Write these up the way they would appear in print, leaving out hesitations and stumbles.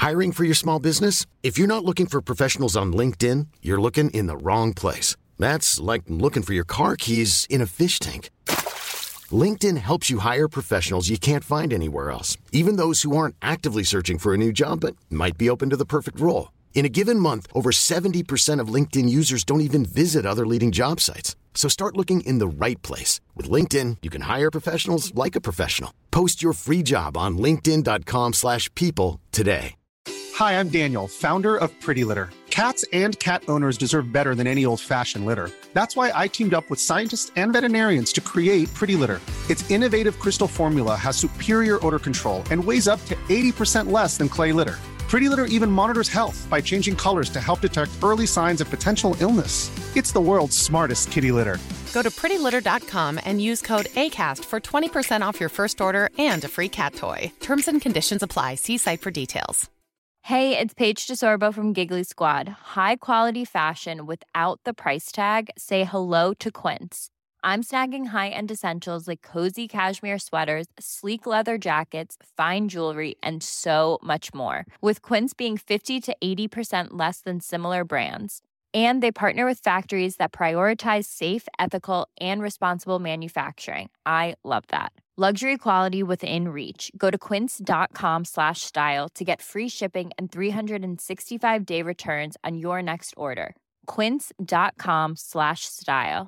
Hiring for your small business? If you're not looking for professionals on LinkedIn, you're looking in the wrong place. That's like looking for your car keys in a fish tank. LinkedIn helps you hire professionals you can't find anywhere else, even those who aren't actively searching for a new job but might be open to the perfect role. In a given month, over 70% of LinkedIn users don't even visit other leading job sites. So start looking in the right place. With LinkedIn, you can hire professionals like a professional. Post your free job on linkedin.com/people today. Hi, I'm Daniel, founder of Pretty Litter. Cats and cat owners deserve better than any old-fashioned litter. That's why I teamed up with scientists and veterinarians to create Pretty Litter. Its innovative crystal formula has superior odor control and weighs up to 80% less than clay litter. Pretty Litter even monitors health by changing colors to help detect early signs of potential illness. It's the world's smartest kitty litter. Go to prettylitter.com and use code ACAST for 20% off your first order and a free cat toy. Terms and conditions apply. See site for details. Hey, it's Paige DeSorbo from Giggly Squad. High quality fashion without the price tag. Say hello to Quince. I'm snagging high-end essentials like cozy cashmere sweaters, sleek leather jackets, fine jewelry, and so much more. With Quince being 50 to 80% less than similar brands. And they partner with factories that prioritize safe, ethical, and responsible manufacturing. I love that. Luxury quality within reach. Go to quince.com/style to get free shipping and 365-day returns on your next order. Quince.com/style.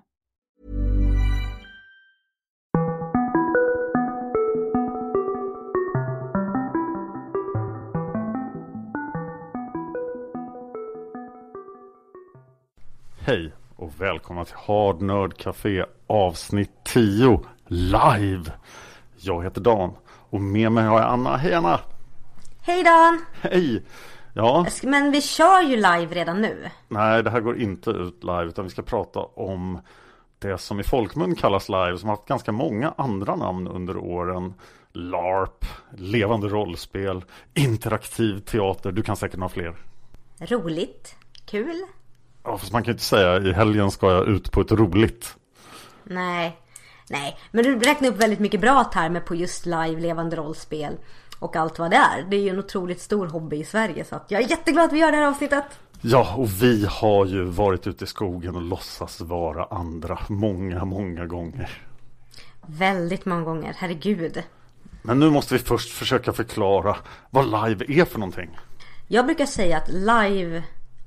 Hej och välkomna till Hard Nerd Café avsnitt 10 live. Jag heter Dan och med mig har jag Anna. Hej Anna! Hej Dan! Hej! Ja. Men vi kör ju live redan nu. Nej, det här går inte ut live utan vi ska prata om det som i folkmun kallas live, som har haft ganska många andra namn under åren. LARP, levande rollspel, interaktiv teater, du kan säkert ha fler. Roligt, kul. Ja, fast man kan ju inte säga i helgen ska jag ut på ett roligt. Nej, men du räknar upp väldigt mycket bra termer på just live, levande rollspel och allt vad det är. Det är ju en otroligt stor hobby i Sverige, så att jag är jätteglad att vi gör det här avsnittet. Ja, och vi har ju varit ute i skogen och låtsas vara andra många gånger. Väldigt många gånger, herregud. Men nu måste vi först försöka förklara vad live är för någonting. Jag brukar säga att live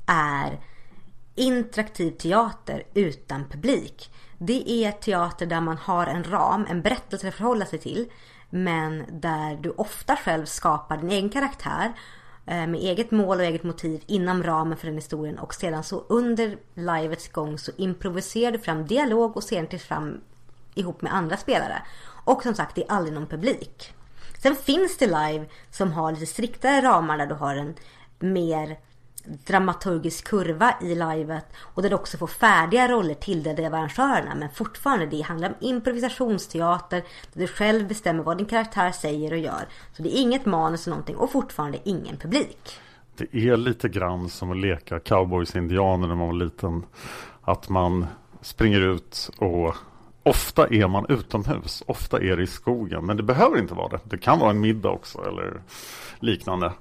är interaktiv teater utan publik. Det är teater där man har en ram, en berättelse att förhålla sig till, men där du ofta själv skapar din egen karaktär med eget mål och eget motiv inom ramen för den historien, och sedan så under livets gång så improviserar du fram dialog och sedan till fram ihop med andra spelare. Och som sagt, det är aldrig någon publik. Sen finns det live som har lite striktare ramar där du har en mer dramaturgisk kurva i livet och där du också får färdiga roller till det av arrangörerna, men fortfarande det handlar om improvisationsteater där du själv bestämmer vad din karaktär säger och gör. Så det är inget manus och någonting och fortfarande ingen publik. Det är lite grann som att leka cowboys-indianer när man var liten, att man springer ut och ofta är man utomhus, ofta är det i skogen, men det behöver inte vara det. Det kan vara en middag också eller liknande.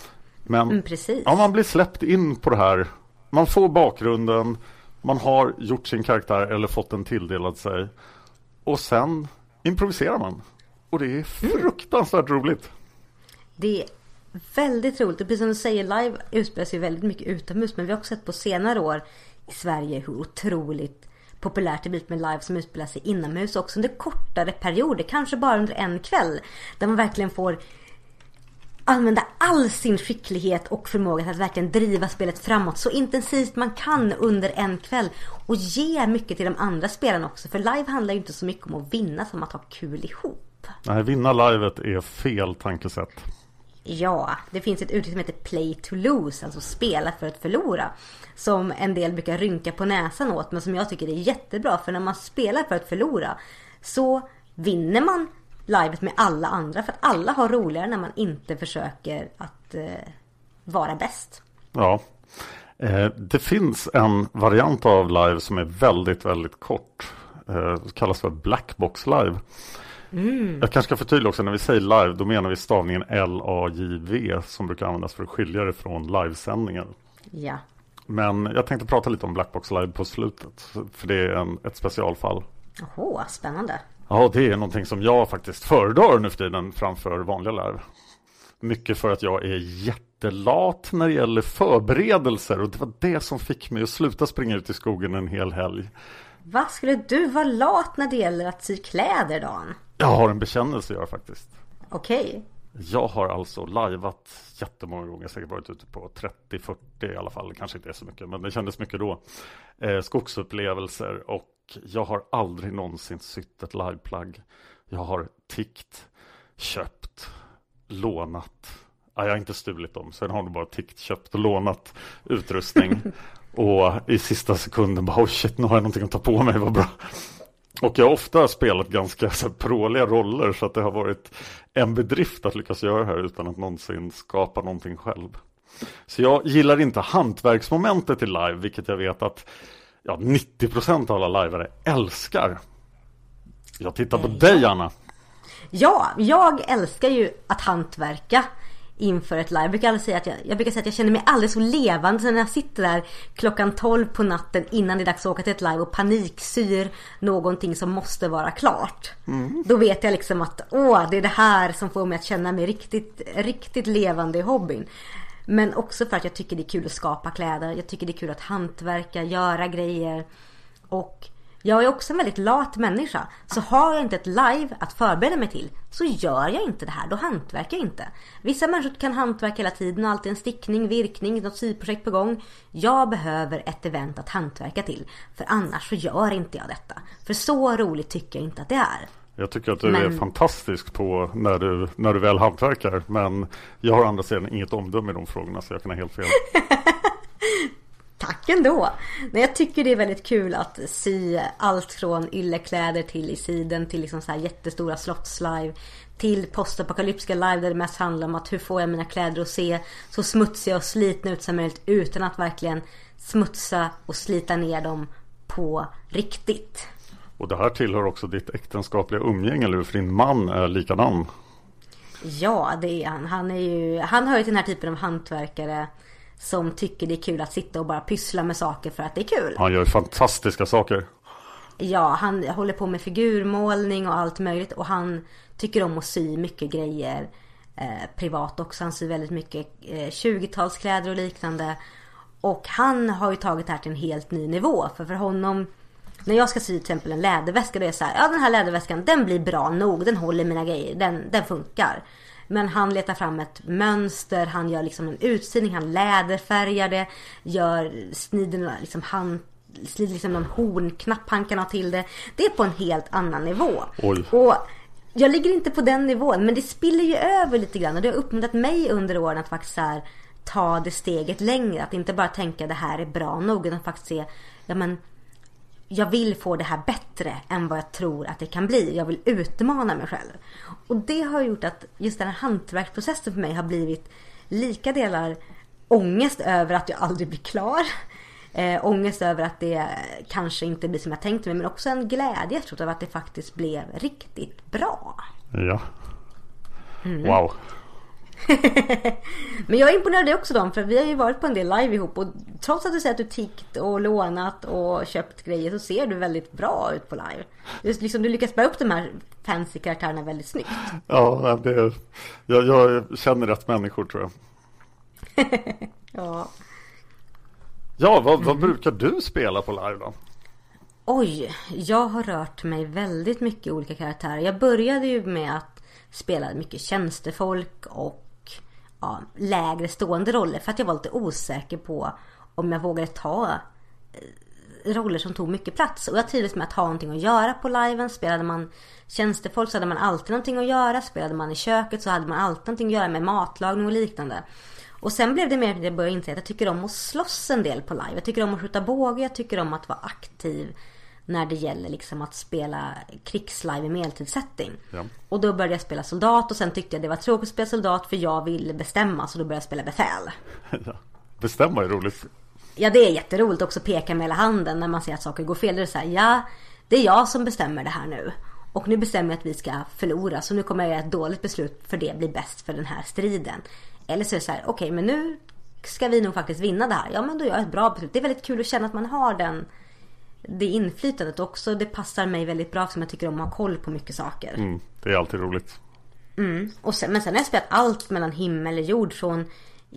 Men ja, man blir släppt in på det här. Man får bakgrunden, man har gjort sin karaktär eller fått den tilldelad sig, och sen improviserar man. Och det är fruktansvärt roligt. Det är väldigt roligt. Och precis som du säger, live utspelar sig väldigt mycket utomhus, men vi har också sett på senare år i Sverige hur otroligt populärt det blivit med live som utspelar sig inomhus också under kortare perioder, kanske bara under en kväll, där man verkligen får använda all sin skicklighet och förmåga att verkligen driva spelet framåt så intensivt man kan under en kväll, och ge mycket till de andra spelarna också, för live handlar ju inte så mycket om att vinna som att ha kul ihop. Nej, vinna livet är fel tankesätt. Ja, det finns ett uttryck som heter play to lose, alltså spela för att förlora, som en del brukar rynka på näsan åt, men som jag tycker är jättebra, för när man spelar för att förlora så vinner man livet med alla andra, för att alla har roligare när man inte försöker att vara bäst. Ja, det finns en variant av live som är väldigt kort, kallas för Blackbox live. Jag kanske ska förtydliga också, när vi säger live, då menar vi stavningen LAJV som brukar användas för att skilja det från livesändningar. Ja. Men jag tänkte prata lite om Blackbox Live på slutet, för det är ett specialfall. Åh, spännande. Ja, det är någonting som jag faktiskt föredrar nu för tiden framför vanliga live. Mycket för att jag är jättelat när det gäller förberedelser, och det var det som fick mig att sluta springa ut i skogen en hel helg. Vad skulle du vara lat när det gäller att sy kläder, Dan? Jag har en bekännelse att göra faktiskt. Okej. Jag har alltså liveat jättemånga gånger, säkert varit ute på 30-40 i alla fall, kanske inte är så mycket, men det kändes mycket då. Skogsupplevelser, och jag har aldrig någonsin sytt ett liveplagg. Jag har tickt, köpt, lånat. Jag har inte stulit dem, sen har du bara tickt, köpt och lånat utrustning. Och i sista sekunden bara, oh shit, nu har jag någonting att ta på mig, vad bra. Och jag har ofta spelat ganska pråliga roller, så att det har varit en bedrift att lyckas göra det här utan att någonsin skapa någonting själv. Så jag gillar inte hantverksmomentet i live, vilket jag vet att 90% av alla livare älskar. Jag tittar på dig, Anna. Ja, jag älskar ju att hantverka inför ett live. Jag brukar säga att jag känner mig alldeles så levande när jag sitter där klockan 12 på natten innan det är dags att åka till ett live och paniksyr någonting som måste vara klart. Då vet jag liksom att det är det här som får mig att känna mig riktigt, riktigt levande i hobbyn. Men också för att jag tycker det är kul att skapa kläder. Jag tycker det är kul att hantverka, göra grejer. Och jag är också en väldigt lat människa. Så har jag inte ett live att förbereda mig till, så gör jag inte det här. Då hantverkar jag inte. Vissa människor kan hantverka hela tiden och alltid en stickning, virkning, något syprojekt på gång. Jag behöver ett event att hantverka till. För annars så gör inte jag detta. För så roligt tycker jag inte att det är. Jag tycker att du är fantastisk på när du väl hantverkar. Men jag har andra sidan inget omdöme i de frågorna, så jag kan ha helt fel. Tack ändå. Men jag tycker det är väldigt kul att sy allt från yllekläder till i siden till liksom så här jättestora slottslive till postapokalyptiska live där det mest handlar om att hur får jag mina kläder att se så smutsiga och slitna ut som möjligt utan att verkligen smutsa och slita ner dem på riktigt. Och det här tillhör också ditt äktenskapliga umgänge, eller hur? För din man är likadan. Ja, det är han. Han hör ju till den här typen av hantverkare som tycker det är kul att sitta och bara pyssla med saker för att det är kul. Han gör fantastiska saker. Ja, han håller på med figurmålning och allt möjligt. Och han tycker om att sy mycket grejer privat också. Han syr väldigt mycket 20-talskläder och liknande. Och han har ju tagit det här till en helt ny nivå. För honom, när jag ska sy till exempel en läderväska, då är det så här, den här läderväskan, den blir bra nog. Den håller mina grejer, den funkar. Men han letar fram ett mönster, han gör liksom en utsidning, han läderfärgar det, snider liksom någon hornknapp han kan ha till det. Det är på en helt annan nivå. Oj. Och jag ligger inte på den nivån, men det spiller ju över lite grann. Och det har uppmuntrat mig under åren att faktiskt så här, ta det steget längre. Att inte bara tänka det här är bra nog, utan faktiskt se, jag vill få det här bättre än vad jag tror att det kan bli. Jag vill utmana mig själv. Och det har gjort att just den här hantverksprocessen för mig har blivit lika delar ångest över att jag aldrig blir klar. Ångest över att det kanske inte blir som jag tänkte mig. Men också en glädje över att det faktiskt blev riktigt bra. Ja. Wow. Men jag är imponerad dig också, för vi har ju varit på en del live ihop. Och trots att du säger att du tickt och lånat och köpt grejer, så ser du väldigt bra ut på live. Du lyckas bära upp de här fancy karaktärerna väldigt snyggt. Ja, jag känner rätt människor, tror jag. Ja. Ja, vad brukar du spela på live då? Oj, jag har rört mig väldigt mycket i olika karaktärer. Jag började ju med att spela mycket tjänstefolk och lägre stående roller, för att jag var lite osäker på om jag vågade ta roller som tog mycket plats. Och jag trivdes med att ha någonting att göra på liven. Spelade man tjänstefolk så hade man alltid någonting att göra. Spelade man i köket så hade man alltid någonting att göra med matlagning och liknande. Och sen blev det mer att jag började inse att jag tycker om att slåss en del på live. Jag tycker om att skjuta båge, jag tycker om att vara aktiv när det gäller liksom att spela krigslive i medeltidssetting. Ja. Och då började jag spela soldat, och sen tyckte jag det var tråkigt att spela soldat för jag ville bestämma, så då började jag spela befäl. Ja. Bestämma är roligt. Ja, det är jätteroligt också, peka med hela handen när man ser att saker går fel. Det är så här, det är jag som bestämmer det här nu. Och nu bestämmer jag att vi ska förlora. Så nu kommer jag göra ett dåligt beslut för det blir bäst för den här striden. Eller så är det så här, okej, men nu ska vi nog faktiskt vinna det här. Ja, men då gör jag ett bra beslut. Det är väldigt kul att känna att man har det inflytandet också. Det passar mig väldigt bra som jag tycker om att ha koll på mycket saker. Det är alltid roligt. Men sen har jag spelat allt mellan himmel och jord. Från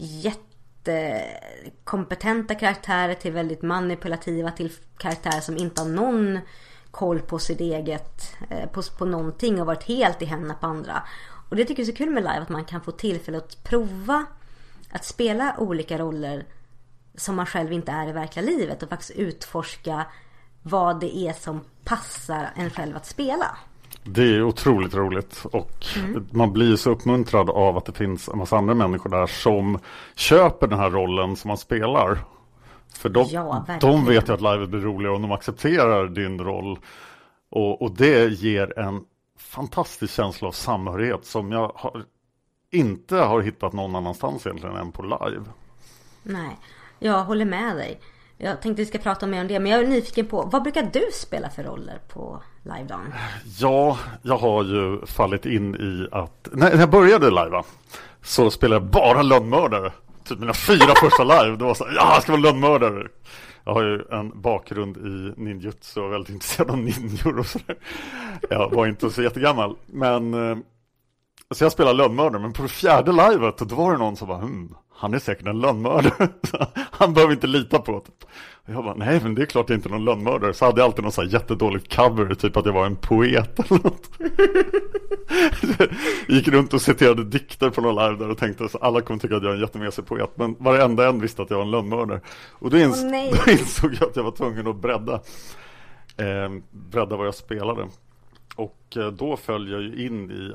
jättekompetenta karaktärer till väldigt manipulativa, till karaktärer som inte har någon koll på sitt eget på någonting och varit helt i händerna på andra. Och det tycker jag är så kul med live, att man kan få tillfälle att prova att spela olika roller som man själv inte är i verkliga livet och faktiskt utforska vad det är som passar en själv att spela. Det är otroligt roligt och man blir så uppmuntrad av att det finns en massa andra människor där som köper den här rollen som man spelar. För de vet ju att live blir roligare och de accepterar din roll. Och det ger en fantastisk känsla av samhörighet som jag inte har hittat någon annanstans egentligen än på live. Nej, jag håller med dig. Jag tänkte vi ska prata mer om det, men jag är nyfiken på, vad brukar du spela för roller på live-dagen? Ja, jag har ju fallit in i att, när jag började live så spelade jag bara lönnmördare. Typ mina 4 första live, det var så här, jag ska vara lönnmördare. Jag har ju en bakgrund i ninjutsu och väldigt intresserad av ninjor och sådär. Jag var inte så jättegammal, men så jag spelade lönnmördare, men på det 4:e livet då var det någon som bara, han är säkert en lönnmördare. Han behöver inte lita på det. Och jag bara, nej men det är klart det är inte någon lönnmördare. Så hade jag alltid någon så här jättedåligt cover, typ att jag var en poet eller något. Gick runt och citerade dikter på någon live där och tänkte så alla kommer tycka att jag är en jättemesig poet. Men varenda en visste att jag var en lönnmördare. Och då insåg jag att jag var tvungen att bredda vad jag spelade. Och då föll jag ju in i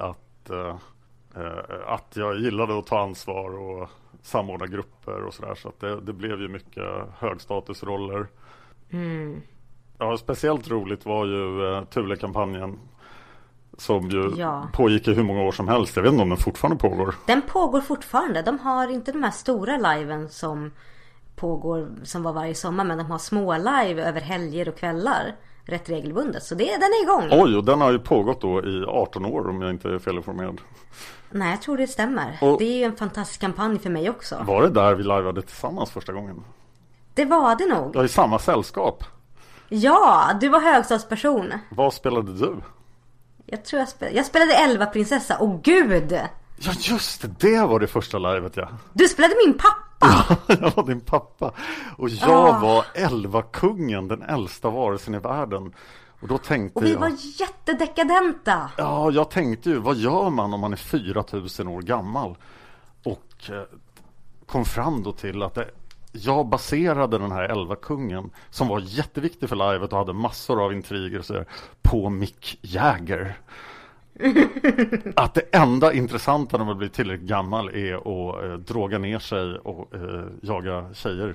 att jag gillade att ta ansvar och samordna grupper och sådär, så att det blev ju mycket högstatusroller. Ja, speciellt roligt var ju Thule-kampanjen som ju pågick i hur många år som helst. Jag vet inte om den fortfarande pågår. Den pågår fortfarande. De har inte de här stora liven som pågår som var varje sommar, men de har små live över helger och kvällar rätt regelbundet. Så den är igång. Oj, och den har ju pågått då i 18 år om jag inte är felinformerad. Nej, jag tror det stämmer. Det är ju en fantastisk kampanj för mig också. Var det där vi liveade tillsammans första gången? Det var det nog. Ja, i samma sällskap. Ja, du var högstadsperson. Vad spelade du? Jag spelade 11 prinsessa. Åh gud! Ja, just det var det första livet, ja. Du spelade min pappa. Ja, jag var din pappa. Och jag var 11-kungen, den äldsta varelsen i världen. Och då tänkte vi var jättedekadenta. Ja, jag tänkte ju, vad gör man om man är 4000 år gammal? Och kom fram då till att jag baserade den här 11-kungen, som var jätteviktig för livet och hade massor av intriger och så där, på Mick Jagger. Att det enda intressanta när man blir tillräckligt gammal är att droga ner sig och jaga tjejer.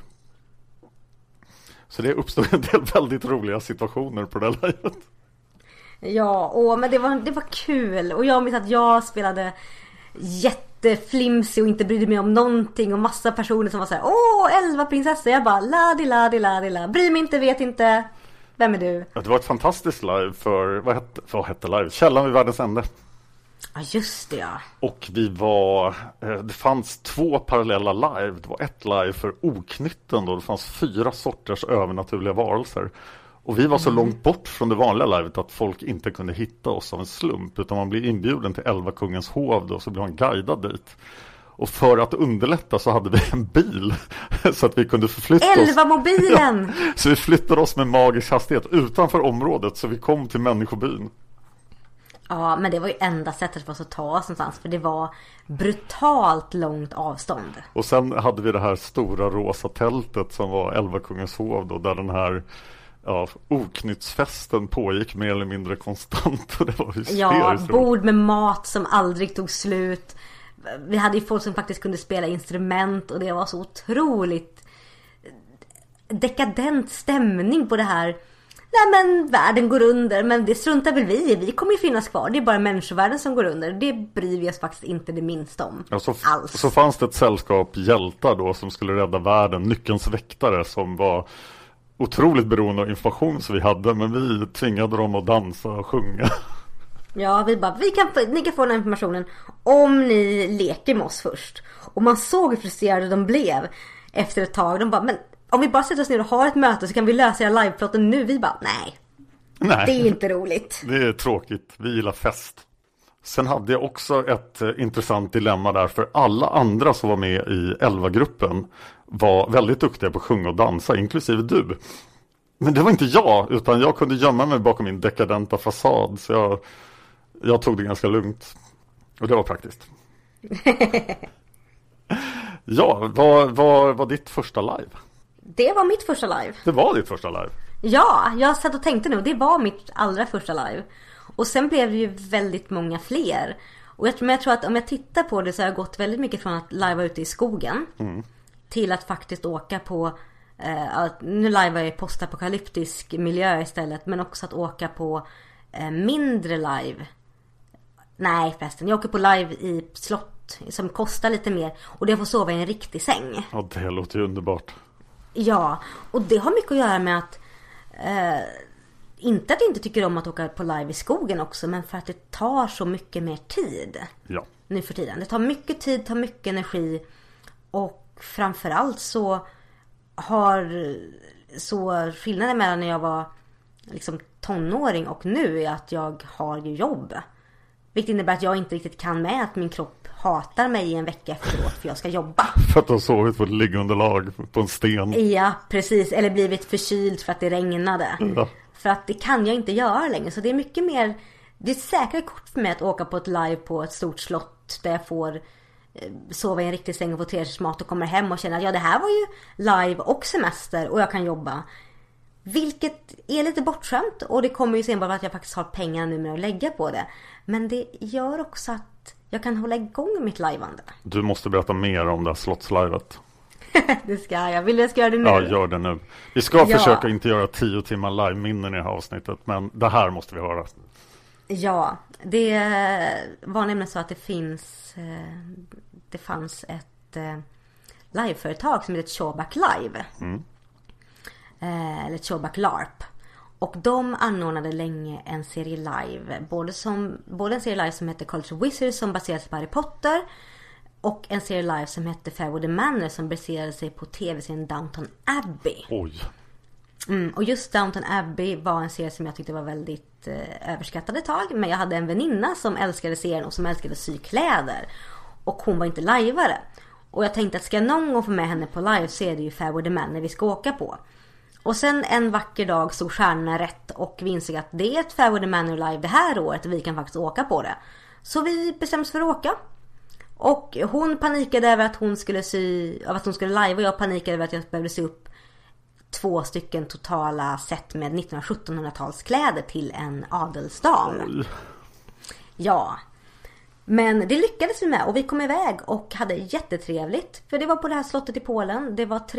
Så det uppstod en del väldigt roliga situationer på det livet. Ja, men det var kul. Och jag minns att jag spelade jätteflimsig och inte brydde mig om någonting. Och massa personer som var så här, 11 prinsessor. Jag bara, la. Bry mig inte, vet inte. Vem är du? Ja, det var ett fantastiskt live för, vad hette live? Källan vid världens ände. Ja, just det, ja. Och det fanns 2 parallella live. Det var ett live för oknytten då. Det fanns 4 sorters övernaturliga varelser. Och vi var så långt bort från det vanliga livet att folk inte kunde hitta oss av en slump. Utan man blev inbjuden till 11-kungens hov då, och så blev man guidad dit. Och för att underlätta så hade vi en bil så att vi kunde förflytta oss. 11-mobilen! Ja, så vi flyttade oss med magisk hastighet utanför området så vi kom till människobyn. Ja, men det var ju enda sättet för oss att ta oss någonstans. För det var brutalt långt avstånd. Och sen hade vi det här stora rosa tältet som var 11-kungens hov då, där den här oknyttsfesten pågick mer eller mindre konstant. Och det var hysteriskt. Ja, bord med mat som aldrig tog slut. Vi hade ju folk som faktiskt kunde spela instrument. Och det var så otroligt dekadent stämning på det här. Nej, men världen går under, men det struntar väl vi i. Vi kommer ju finnas kvar. Det är bara människovärlden som går under. Det bryr vi oss faktiskt inte det minsta om. Ja, så fanns det ett sällskap hjältar då som skulle rädda världen. Nyckelns väktare som var otroligt beroende av information som vi hade. Men vi tvingade dem att dansa och sjunga. Ja, vi bara, ni kan få den här informationen om ni leker med oss först. Och man såg hur frustrerade de blev efter ett tag. De bara, men om vi bara sätter oss ner och har ett möte så kan vi lösa era liveplotten nu. Vi bara, nej. Det är inte roligt. Det är tråkigt, vi gillar fest. Sen hade jag också ett intressant dilemma där, för alla andra som var med i 11-gruppen var väldigt duktiga på att sjunga och dansa, inklusive du. Men det var inte jag, utan jag kunde gömma mig bakom min dekadenta fasad, så jag tog det ganska lugnt. Och det var praktiskt. Ja, vad var ditt första live? Det var mitt första live. Det var ditt första live? Ja, jag satt och tänkte nu, det var mitt allra första live. Och sen blev det ju väldigt många fler. Och jag tror att om jag tittar på det så har jag gått väldigt mycket från att live ute i skogen till att faktiskt åka på nu live jag i postapokalyptisk miljö istället, men också att åka på mindre live. Nej förresten, jag åker på live i slott som kostar lite mer och det får sova i en riktig säng. Ja, det låter ju underbart. Ja, och det har mycket att göra med att inte att jag inte tycker om att åka på live i skogen också, men för att det tar så mycket mer tid. Ja. Nu för tiden. Det tar mycket tid, tar mycket energi. Och framförallt så skillnaden mellan när jag var liksom tonåring och nu är att jag har ju jobb. Vilket innebär att jag inte riktigt kan med att min kropp hatar mig i en vecka efteråt för jag ska jobba. För att du har sovit på ett liggunderlag på en sten. Ja, precis. Eller blivit förkyld för att det regnade. Ja. För att det kan jag inte göra längre. Så det är mycket mer, det är säkert kort för mig att åka på ett live på ett stort slott där jag får sova i en riktig säng och få trerättersmat och kommer hem och känner att ja, det här var ju live och semester och jag kan jobba. Vilket är lite bortskämt och det kommer ju sen bara att jag faktiskt har pengar nu med att lägga på det. Men det gör också att jag kan hålla igång mitt liveande. Du måste berätta mer om det här slottslivet. Det ska jag. Vill jag ska göra det nu? Ja, gör det nu. Vi ska försöka inte göra 10 timmar live-minnen i det här avsnittet, men det här måste vi höra. Ja, det var nämligen så att det fanns ett liveföretag som heter Showback Live. Eller Showback LARP. Och de anordnade länge en serie live. Både en serie live som heter Culture Wizards som baseras på Harry Potter. Och en serie live som hette Fairwood Manor som baserade sig på tv-serien Downton Abbey. Oj. Och just Downton Abbey var en serie som jag tyckte var väldigt överskattad ett tag. Men jag hade en väninna som älskade serien och som älskade att sy kläder. Och hon var inte liveare. Och jag tänkte att ska jag någon gång få med henne på live så är det ju Fairwood Manor vi ska åka på. Och sen en vacker dag stod stjärnorna rätt och vi insåg att det är ett Fairwood Manor live det här året och vi kan faktiskt åka på det. Så vi bestämde oss för att åka. Och hon panikade över att hon skulle live och jag panikade över att jag behövde sy upp 2 stycken totala set med 1900-1700-talskläder till en adelsdam. Oj. Ja. Men det lyckades vi med och vi kom iväg och hade jättetrevligt. För det var på det här slottet i Polen. Det var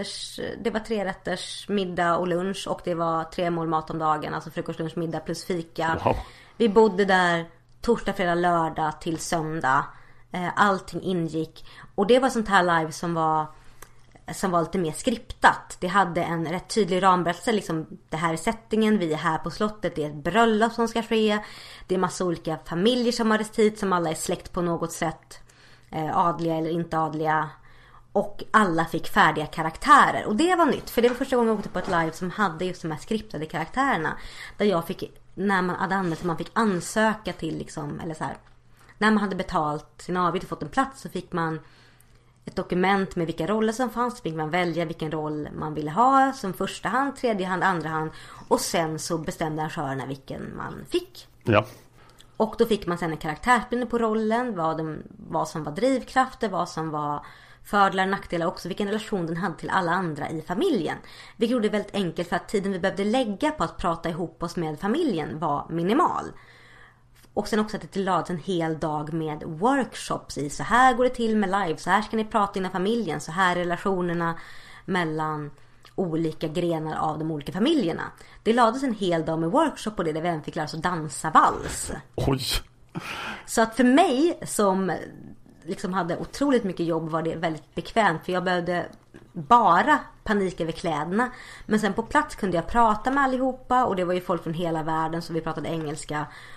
3-rätters middag och lunch och det var 3 mål mat om dagen. Alltså frukost, lunch, middag plus fika. Wow. Vi bodde där torsdag, fredag, lördag till söndag. Allting ingick. Och det var sånt här live som var lite mer skriptat. Det hade en rätt tydlig ramberättelse. Liksom, det här är settingen, vi är här på slottet. Det är ett bröllop som ska ske. Det är massa olika familjer som har rest hit. Som alla är släkt på något sätt. Adliga eller inte adliga. Och alla fick färdiga karaktärer. Och det var nytt. För det var första gången jag åkte på ett live som hade just de här skriptade karaktärerna. Där jag fick, när man hade använt, man fick ansöka till liksom, eller så här. När man hade betalt sin avgift och fått en plats så fick man ett dokument med vilka roller som fanns. Så fick man välja vilken roll man ville ha som första hand, tredje hand, andra hand. Och sen så bestämde arrangörerna vilken man fick. Ja. Och då fick man sen en karaktärsbild på rollen. Vad som var drivkrafter, vad som var fördelar och nackdelar. Också vilken relation den hade till alla andra i familjen. Vi gjorde det väldigt enkelt för att tiden vi behövde lägga på att prata ihop oss med familjen var minimal. Och sen också att det lades en hel dag med workshops i. Så här går det till med live. Så här ska ni prata inom familjen. Så här är relationerna mellan olika grenar av de olika familjerna. Det lades en hel dag med workshop på det. Där vi även fick lära oss att dansa vals. Oj. Så att för mig som liksom hade otroligt mycket jobb var det väldigt bekvämt. För jag behövde bara panik över kläderna. Men sen på plats kunde jag prata med allihopa. Och det var ju folk från hela världen så vi pratade engelska.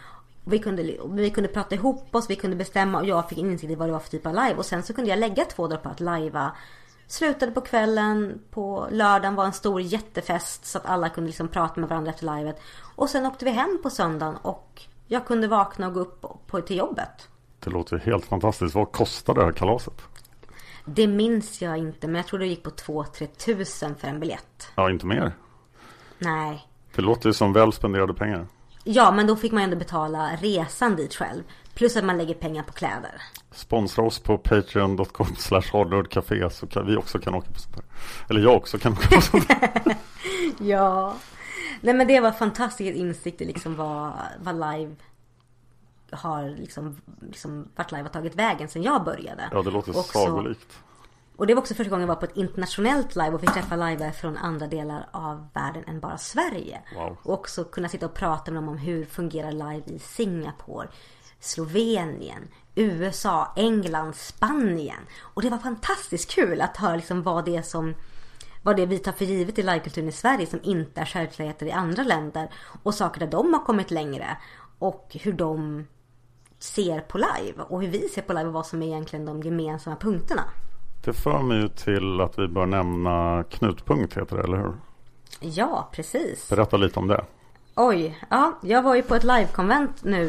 Vi kunde prata ihop oss, vi kunde bestämma och jag fick insikt i vad det var för typ av live. Och sen så kunde jag lägga 2 dagar på att livea. Slutade på kvällen, på lördagen var en stor jättefest så att alla kunde liksom prata med varandra efter livet. Och sen åkte vi hem på söndagen och jag kunde vakna och gå upp till jobbet. Det låter helt fantastiskt. Vad kostar det här kalaset? Det minns jag inte, men jag tror det gick på 2-3 tusen för en biljett. Ja, inte mer. Nej. Det låter ju som väl spenderade pengar. Ja, men då fick man ändå betala resan dit själv. Plus att man lägger pengar på kläder. Sponsra oss på patreon.com/hardnerdcafé så vi också kan åka på sånt här. Eller jag också kan åka på sånt här. Ja. Nej, men det var fantastiskt insikt i liksom vad live har liksom vart live har tagit vägen sen jag började. Ja, det låter sagolikt. Och det var också första gången jag var på ett internationellt live och fick träffa live från andra delar av världen än bara Sverige. Wow. Och också kunna sitta och prata med dem om hur fungerar live i Singapore, Slovenien, USA, England, Spanien. Och det var fantastiskt kul att höra liksom vad det vi tar för givet i livekulturen i Sverige som inte är självklarheter i andra länder. Och saker där de har kommit längre. Och hur de ser på live. Och hur vi ser på live och vad som är egentligen de gemensamma punkterna. Det för mig ju till att vi bör nämna Knutpunkt heter det, eller hur? Ja, precis. Berätta lite om det. Oj, ja, jag var ju på ett livekonvent nu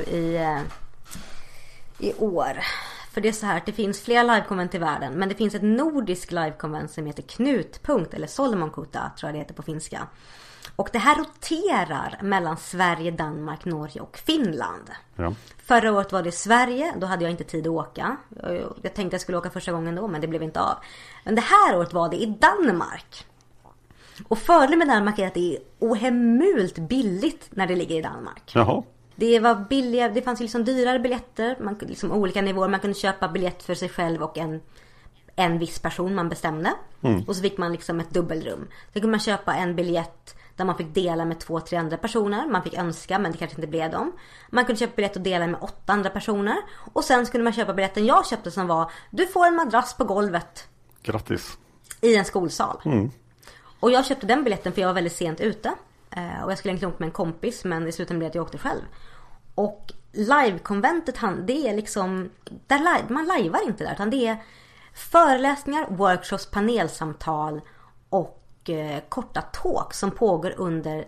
i år. För det är så här att det finns flera livekonvent i världen. Men det finns ett nordisk livekonvent som heter Knutpunkt. Eller Solomon-Kota tror jag det heter på finska. Och det här roterar mellan Sverige, Danmark, Norge och Finland. Ja. Förra året var det Sverige, då hade jag inte tid att åka. Jag tänkte jag skulle åka första gången då, men det blev inte av. Men det här året var det i Danmark. Och fördelen med Danmark är att det är ohemult billigt när det ligger i Danmark. Jaha. Det var billiga, det fanns liksom dyrare biljetter, liksom olika nivåer. Man kunde köpa biljett för sig själv och en viss person man bestämde. Och så fick man liksom ett dubbelrum. Så kunde man köpa en biljett där man fick dela med 2-3 andra personer. Man fick önska, men det kanske inte blev dem. Man kunde köpa biljett och dela med 8 andra personer. Och sen skulle man köpa biljetten jag köpte som var: du får en madrass på golvet. Grattis. I en skolsal. Och jag köpte den biljetten för jag var väldigt sent ute. Och jag skulle egentligen åka med en kompis, men i slutändan blev det att jag åkte själv. Och livekonventet, det är liksom man livear inte där, utan det är föreläsningar, workshops, panelsamtal och korta talk som pågår under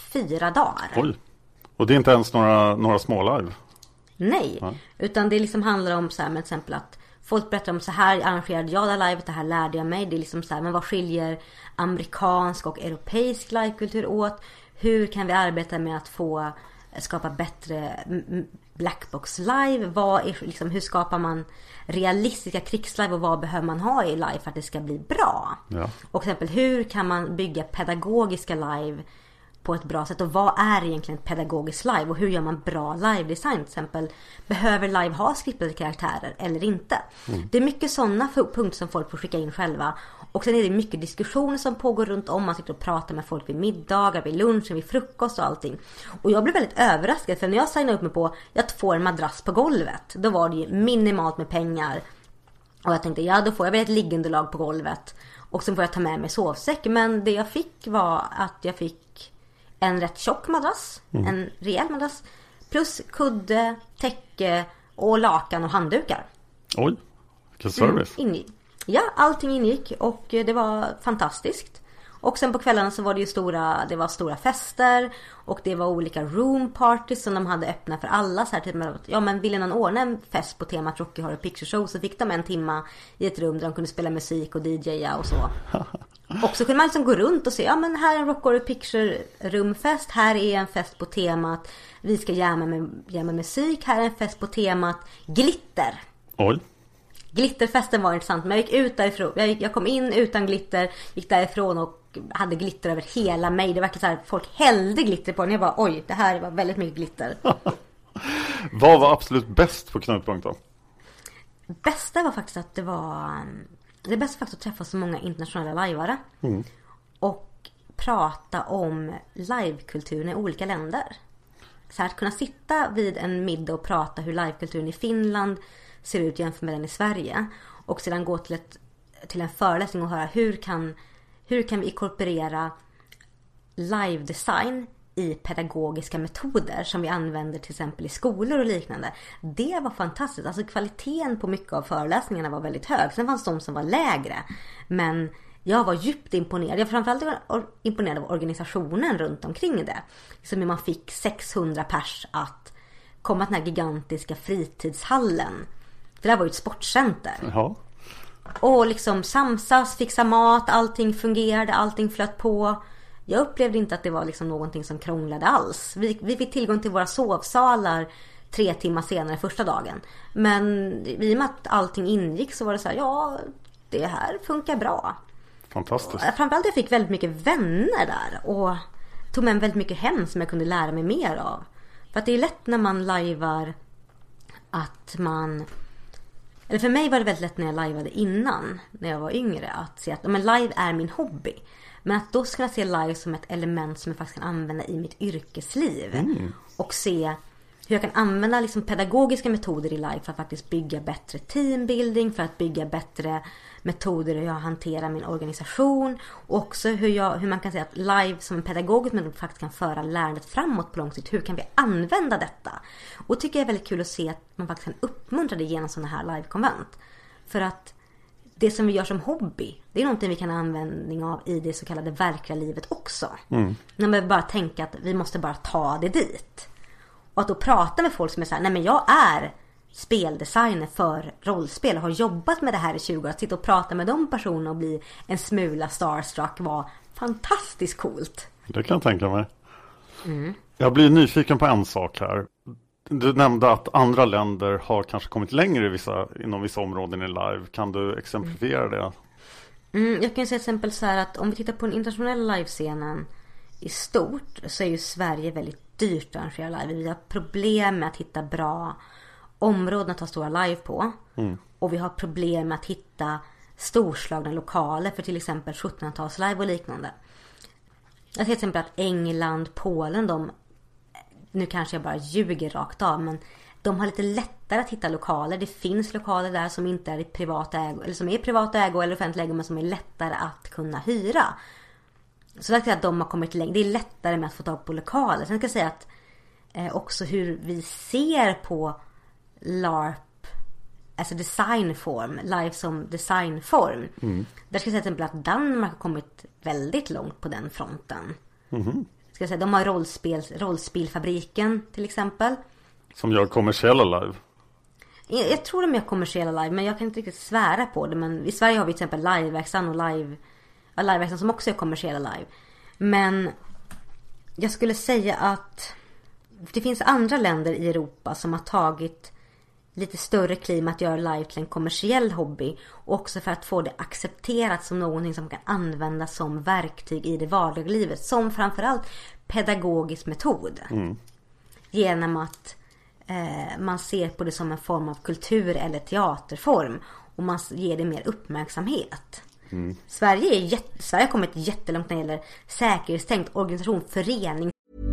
4 dagar. Oj. Och det är inte ens några små live? Nej, utan det liksom handlar om så här, med exempel att folk berättar om: så här arrangerade jag det livet, det här lärde jag mig. Det är liksom så här, men vad skiljer amerikansk och europeisk livekultur åt? Hur kan vi arbeta med att skapa bättre blackbox live? Hur skapar man realistiska krigslive och vad behöver man ha i live för att det ska bli bra? Ja. Och till exempel, hur kan man bygga pedagogiska live på ett bra sätt? Och vad är egentligen ett pedagogiskt live? Och hur gör man bra live-design? Till exempel, behöver live ha skriptade karaktärer eller inte? Det är mycket sådana punkter som folk får skicka in själva. Och sen är det mycket diskussioner som pågår runt om. Man sitter och pratar med folk vid middagar, vid lunchen, vid frukost och allting. Och jag blev väldigt överraskad, för när jag signade upp mig på att få en madrass på golvet, då var det ju minimalt med pengar. Och jag tänkte, ja, då får jag väl ett liggunderlag på golvet. Och sen får jag ta med mig sovsäck. Men det jag fick var att jag fick en rätt tjock madrass, en rejäl madrass, plus kudde, täcke och lakan och handdukar. Oj, vilken service. Ja, allting ingick och det var fantastiskt. Och sen på kvällarna så var det ju stora fester och det var olika room parties som de hade öppna för alla. Så här, typ, ja, men ville någon ordna en fest på temat Rocky Horror Picture Show, så fick de 1 timme i ett rum där de kunde spela musik och DJa och så. Och så kunde man liksom gå runt och se, ja, men här är en Rocky Horror Picture rumfest, här är en fest på temat vi ska jamma musik, här är en fest på temat glitter. Oj. Glitterfesten var intressant, men jag gick ut därifrån. Jag kom in utan glitter, gick därifrån och hade glitter över hela mig. Det var verkligen så här, folk hällde glitter på den. Jag bara, oj, det här var väldigt mycket glitter. Vad var absolut bäst på Knutpunkt då? Bästa var faktiskt att det bästa faktiskt att träffa så många internationella lajvare. Och prata om livekulturen i olika länder. Så här, att kunna sitta vid en middag och prata hur livekulturen i Finland ser ut jämfört med den i Sverige. Och sedan gå till en föreläsning och höra hur kan vi inkorporera live design i pedagogiska metoder som vi använder till exempel i skolor och liknande. Det var fantastiskt. Alltså kvaliteten på mycket av föreläsningarna var väldigt hög. Sen fanns de som var lägre. Men jag var djupt imponerad. Jag framförallt var imponerad av organisationen runt omkring det. Som hur man fick 600 pers att komma till den här gigantiska fritidshallen. Det där var ju ett sportcenter. Jaha. Och liksom samsas, fixa mat, allting fungerade, allting flöt på. Jag upplevde inte att det var liksom någonting som krånglade alls. Vi fick tillgång till våra sovsalar 3 timmar senare första dagen. Men i och med att allting ingick så var det så här, ja, det här funkar bra. Fantastiskt. Framförallt jag fick väldigt mycket vänner där och tog med väldigt mycket hem som jag kunde lära mig mer av. För att det är lätt när man lajvar att man... Eller för mig var det väldigt lätt när jag lajvade innan, när jag var yngre, att se att men live är min hobby. Men att då ska jag se live som ett element som jag faktiskt kan använda i mitt yrkesliv. Och se hur jag kan använda liksom pedagogiska metoder i live för att faktiskt bygga bättre teambuilding, för att bygga bättre metoder hur jag hanterar min organisation. Och också hur man kan säga att live som en pedagogisk metod faktiskt kan föra lärandet framåt på lång sikt. Hur kan vi använda detta? Och tycker jag är väldigt kul att se att man faktiskt kan uppmuntra det genom sådana här live-konvent. För att det som vi gör som hobby, det är någonting vi kan ha användning av i det så kallade verkliga livet också. När man bara tänker att vi måste bara ta det dit. Och att då prata med folk som är så här, nej men jag är speldesigner för rollspel och har jobbat med det här i 20 år. Att sitta och prata med de personerna och bli en smula starstruck var fantastiskt coolt. Det kan jag tänka mig. Jag blir nyfiken på en sak här. Du nämnde att andra länder har kanske kommit längre inom vissa områden i live. Kan du exemplifiera det? Jag kan säga till exempel så här att om vi tittar på den internationella livescenen i stort så är ju Sverige väldigt dyrt att arrangera live. Vi har problem med att hitta bra områden att ha stora live på. Och vi har problem med att hitta storslagna lokaler för till exempel 1700-tals live och liknande. Jag ser till exempel att England, Polen, nu kanske jag bara ljuger rakt av, men de har lite lättare att hitta lokaler. Det finns lokaler där som inte är i privat ägo, eller som är privat ägo eller offentlig ägo, men som är lättare att kunna hyra. Så jag säga att de har kommit längre. Det är lättare med att få tag på lokaler. Sen ska jag säga att också hur vi ser på LARP, alltså designform, live som designform. Där ska jag säga till exempel att Danmark har kommit väldigt långt på den fronten. Ska jag säga, de har rollspelfabriken till exempel. Som gör kommersiella live. Jag tror de gör kommersiella live, men jag kan inte riktigt svära på det. Men i Sverige har vi till exempel liveverkstan och liveverkstan som också är kommersiella live. Men jag skulle säga att det finns andra länder i Europa som har tagit lite större kliv att göra live till en kommersiell hobby. Och också för att få det accepterat som någonting som kan användas som verktyg i det vardagliga livet. Som framförallt pedagogisk metod. Genom att man ser på det som en form av kultur eller teaterform. Och man ger det mer uppmärksamhet. Sverige har kommit jättelångt när det gäller säkerhetstänkt organisation, förening.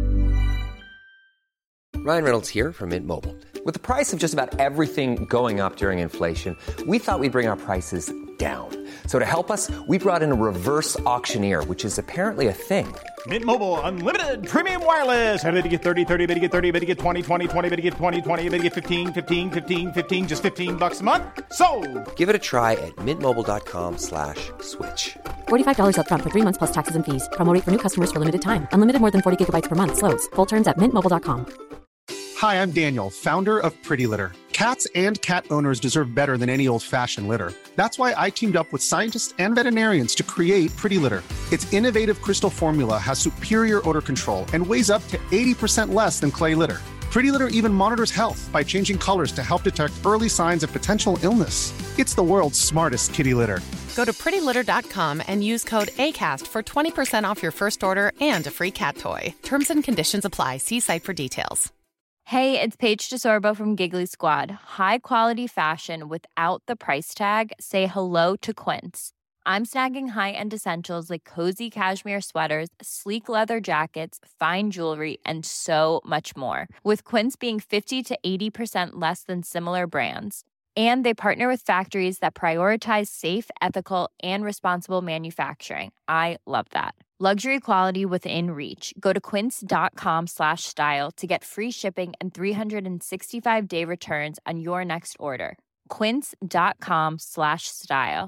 Ryan Reynolds here from Mint Mobile. With the price of just about everything going up during inflation, we thought we'd bring our prices down. So to help us, we brought in a reverse auctioneer, which is apparently a thing. Mint Mobile Unlimited Premium Wireless. How to get 30, 30, bit to get 30, bit to get 20, 20, 20, bit to get 20, 20, bit to get 15, 15, 15, 15, just $15 a month? Sold! Give it a try at mintmobile.com/switch. $45 up front for 3 months plus taxes and fees. Promo rate for new customers for limited time. Unlimited more than 40 gigabytes per month. Slows full terms at mintmobile.com. Hi, I'm Daniel, founder of Pretty Litter. Cats and cat owners deserve better than any old-fashioned litter. That's why I teamed up with scientists and veterinarians to create Pretty Litter. Its innovative crystal formula has superior odor control and weighs up to 80% less than clay litter. Pretty Litter even monitors health by changing colors to help detect early signs of potential illness. It's the world's smartest kitty litter. Go to prettylitter.com and use code ACAST for 20% off your first order and a free cat toy. Terms and conditions apply. See site for details. Hey, it's Paige DeSorbo from Giggly Squad. High quality fashion without the price tag. Say hello to Quince. I'm snagging high-end essentials like cozy cashmere sweaters, sleek leather jackets, fine jewelry, and so much more. With Quince being 50 to 80% less than similar brands. And they partner with factories that prioritize safe, ethical, and responsible manufacturing. I love that. Luxury quality within reach. Go to quince.com/style to get free shipping and 365-day returns on your next order. Quince.com/style.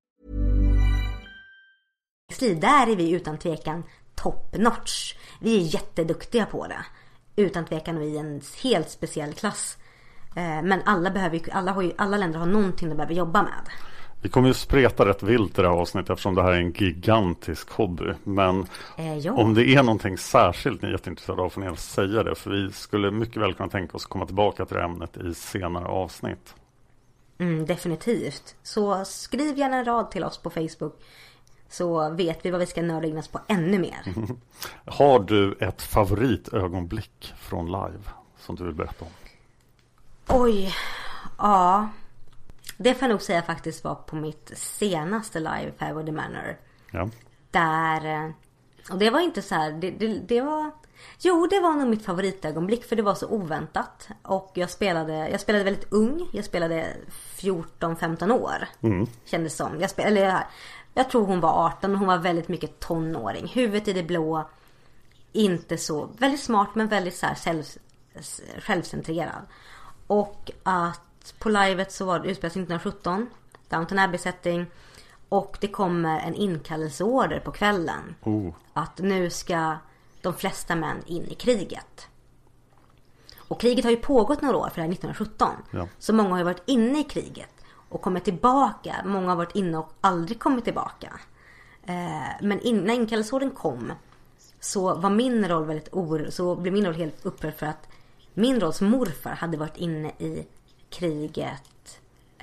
Där är vi utan tvekan top notch. Vi är jätteduktiga på det. Utan tvekan vi är en helt speciell klass. Men alla länder har någonting de behöver jobba med. Vi kommer ju spreta rätt vilt i det här avsnittet eftersom det här är en gigantisk hobby. Men om det är någonting särskilt ni är jätteintresserade av får ni säga det. För vi skulle mycket väl kunna tänka oss att komma tillbaka till det ämnet i senare avsnitt. Definitivt. Så skriv gärna en rad till oss på Facebook. Så vet vi vad vi ska nörda in oss på ännu mer. Har du ett favoritögonblick från live som du vill berätta om? Oj, ja. Det får jag nog säga faktiskt var på mitt senaste live, Fairwood Manor. Ja. Där, och det var inte så här, det var... Jo, det var nog mitt favoritögonblick för det var så oväntat. Och jag spelade väldigt ung. Jag spelade 14-15 år. Kändes som. Jag tror hon var 18 och hon var väldigt mycket tonåring. Huvudet i det blå. Inte så, väldigt smart men väldigt så här självcentrerad. Och att på livet så var det utspelat 1917. Downton Abbey-setting. Och det kommer en inkallelseorder på kvällen. Att nu ska de flesta män in i kriget. Och kriget har ju pågått några år för det här 1917. Ja. Så många har ju varit inne i kriget och kommit tillbaka. Många har varit inne och aldrig kommit tillbaka. Men när inkallelseordern kom så var min roll så blev min roll helt upprörd för att min rolls morfar hade varit inne i kriget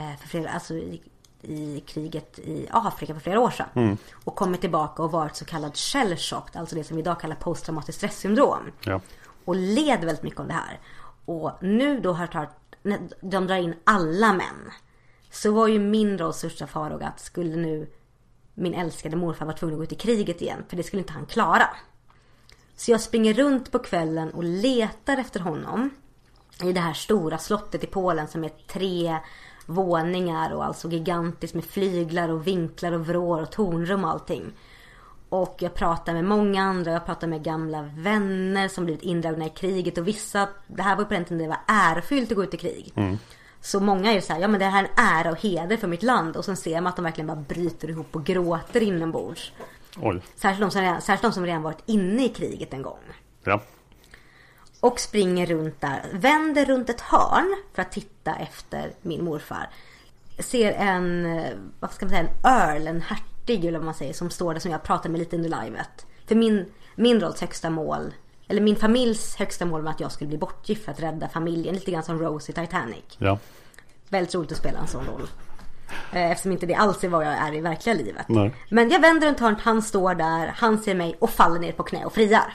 i kriget i Afrika för flera år sedan. Och kommit tillbaka och varit så kallad shell-shocked, alltså det som vi idag kallar posttraumatiskt stresssyndrom. Ja. Och led väldigt mycket om det här. Och nu då när de drar in alla män, så var ju min rolls största farhåga att skulle nu min älskade morfar vara tvungen att gå ut i kriget igen, för det skulle inte han klara. Så jag springer runt på kvällen och letar efter honom i det här stora slottet i Polen som är 3 våningar och alltså gigantiskt med flyglar och vinklar och vrår och tornrum och allting. Och jag pratar med många andra, jag pratar med gamla vänner som blivit indragna i kriget och vissa, det här var på den tiden det var ärofyllt att gå ut i krig. Så många är ju så här, ja men det här är en ära och heder för mitt land, och sen ser man att de verkligen bara bryter ihop och gråter inombords. Oj. Särskilt de som redan varit inne i kriget en gång. Ja. Och springer runt där, vänder runt ett hörn för att titta efter min morfar. Ser en earl, en hertig eller vad man säger, som står där, som jag pratar med lite under livet. För min rolls högsta mål, eller min familjs högsta mål var att jag skulle bli bortgift för att rädda familjen, lite grann som Rose i Titanic. Ja. Väldigt roligt att spela en sån roll. Eftersom inte det alls är vad jag är i verkliga livet. Nej. Men jag vänder runt hörnet, han står där, han ser mig och faller ner på knä och friar.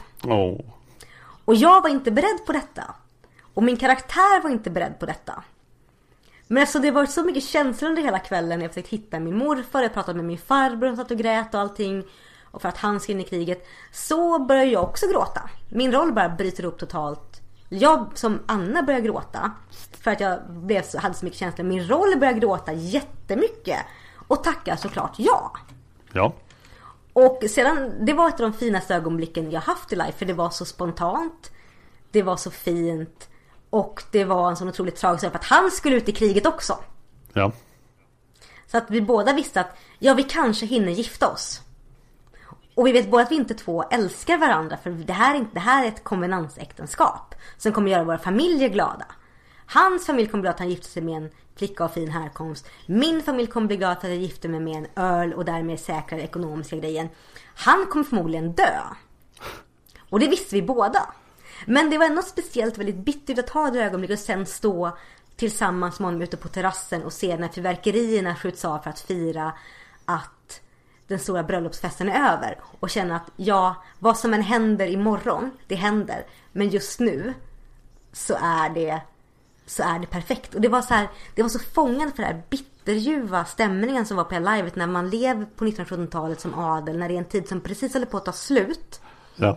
Och jag var inte beredd på detta. Och min karaktär var inte beredd på detta. Men alltså det var så mycket känslor under hela kvällen. Jag försökte hitta min morfar, jag pratade med min farbror, som satt och grät och allting. Och för att han ska in i kriget, så började jag också gråta. Min roll bara bryter upp totalt. Jag som Anna började gråta för att jag hade så mycket känslor. Min roll började gråta jättemycket. Och tackar såklart ja. Ja. Och sedan, det var ett av de finaste ögonblicken jag haft i live. För det var så spontant. Det var så fint. Och det var en sån otroligt tragisk för att han skulle ut i kriget också. Ja. Så att vi båda visste att vi kanske hinner gifta oss. Och vi vet båda att vi inte två älskar varandra. För det här är ett konvenansäktenskap som kommer göra våra familjer glada. Hans familj kommer bli glad att han gifter sig med en flicka av fin härkomst. Min familj kommer bli glad att jag gifter mig med en earl och därmed säkrar ekonomiska grejen. Han kommer förmodligen dö. Och det visste vi båda. Men det var något speciellt, väldigt bittert att ha det ögonblick och sen stå tillsammans med honom ute på terrassen och se när fyrverkerierna skjuts av för att fira att den stora bröllopsfesten är över. Och känna att vad som än händer imorgon, det händer. Men just nu så är det perfekt. Och det var så fångande för det här bitterljuva stämningen som var på livet när man lever på 1917-talet som adel, när det är en tid som precis håller på att ta slut. Ja.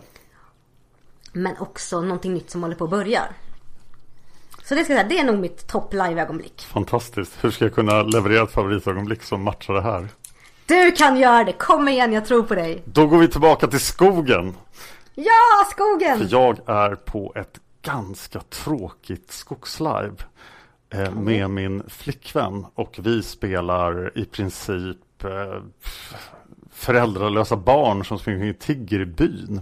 Men också någonting nytt som håller på att börja. Så det är nog mitt topp live-ögonblick. Fantastiskt. Hur ska jag kunna leverera ett favoritögonblick som matchar det här? Du kan göra det, kom igen, jag tror på dig. Då går vi tillbaka till skogen. Ja, skogen! För jag är på ett ganska tråkigt skogslive med min flickvän. Och vi spelar i princip föräldralösa barn som springer och tigger i byn.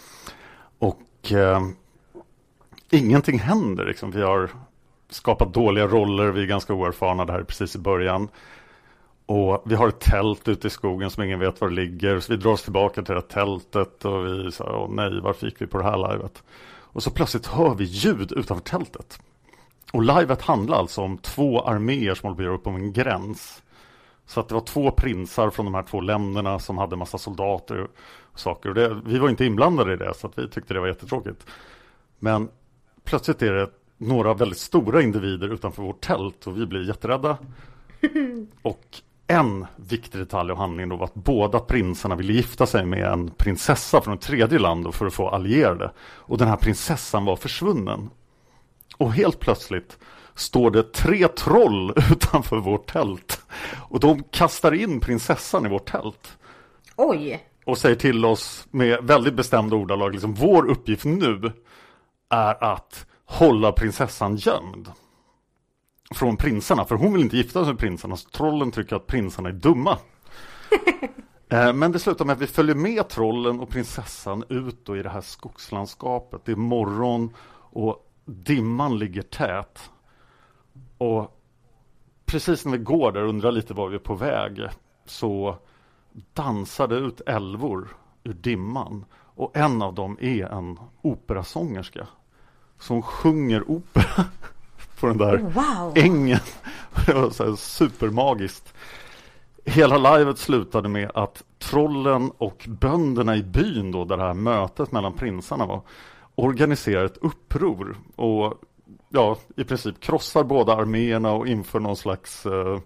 Och ingenting händer liksom. Vi har skapat dåliga roller, vi är ganska oerfarna, det här är precis i början. Och vi har ett tält ute i skogen som ingen vet var det ligger. Så vi drar oss tillbaka till det tältet och vi sa, åh nej, varför gick vi på det här livet? Och så plötsligt hör vi ljud utanför tältet. Och livet handlar alltså om 2 arméer som håller på att göra upp om en gräns. Så att det var 2 prinsar från de här 2 länderna som hade massa soldater och saker. Och vi var inte inblandade i det, så att vi tyckte det var jättetråkigt. Men plötsligt är det några väldigt stora individer utanför vårt tält och vi blir jätterädda. Och en viktig detalj av handlingen då var att båda prinsarna ville gifta sig med en prinsessa från ett tredje land för att få allierade. Och den här prinsessan var försvunnen. Och helt plötsligt står det 3 troll utanför vårt tält. Och de kastar in prinsessan i vårt tält. Oj! Och säger till oss med väldigt bestämda ordalag, liksom, vår uppgift nu är att hålla prinsessan gömd från prinsarna. För hon vill inte gifta sig med prinsarna, så trollen tycker att prinsarna är dumma. Men det slutar med att vi följer med trollen och prinsessan ut då i det här skogslandskapet. Det är morgon och dimman ligger tät. Och precis när vi går där och undrar lite var vi är på väg, så dansar det ut älvor ur dimman. Och en av dem är en operasångerska som sjunger opera på den där ängen. Det var så här supermagiskt. Hela livet slutade med att trollen och bönderna i byn då, där det här mötet mellan prinsarna var, organiserar ett uppror och i princip krossar båda arméerna och inför någon slags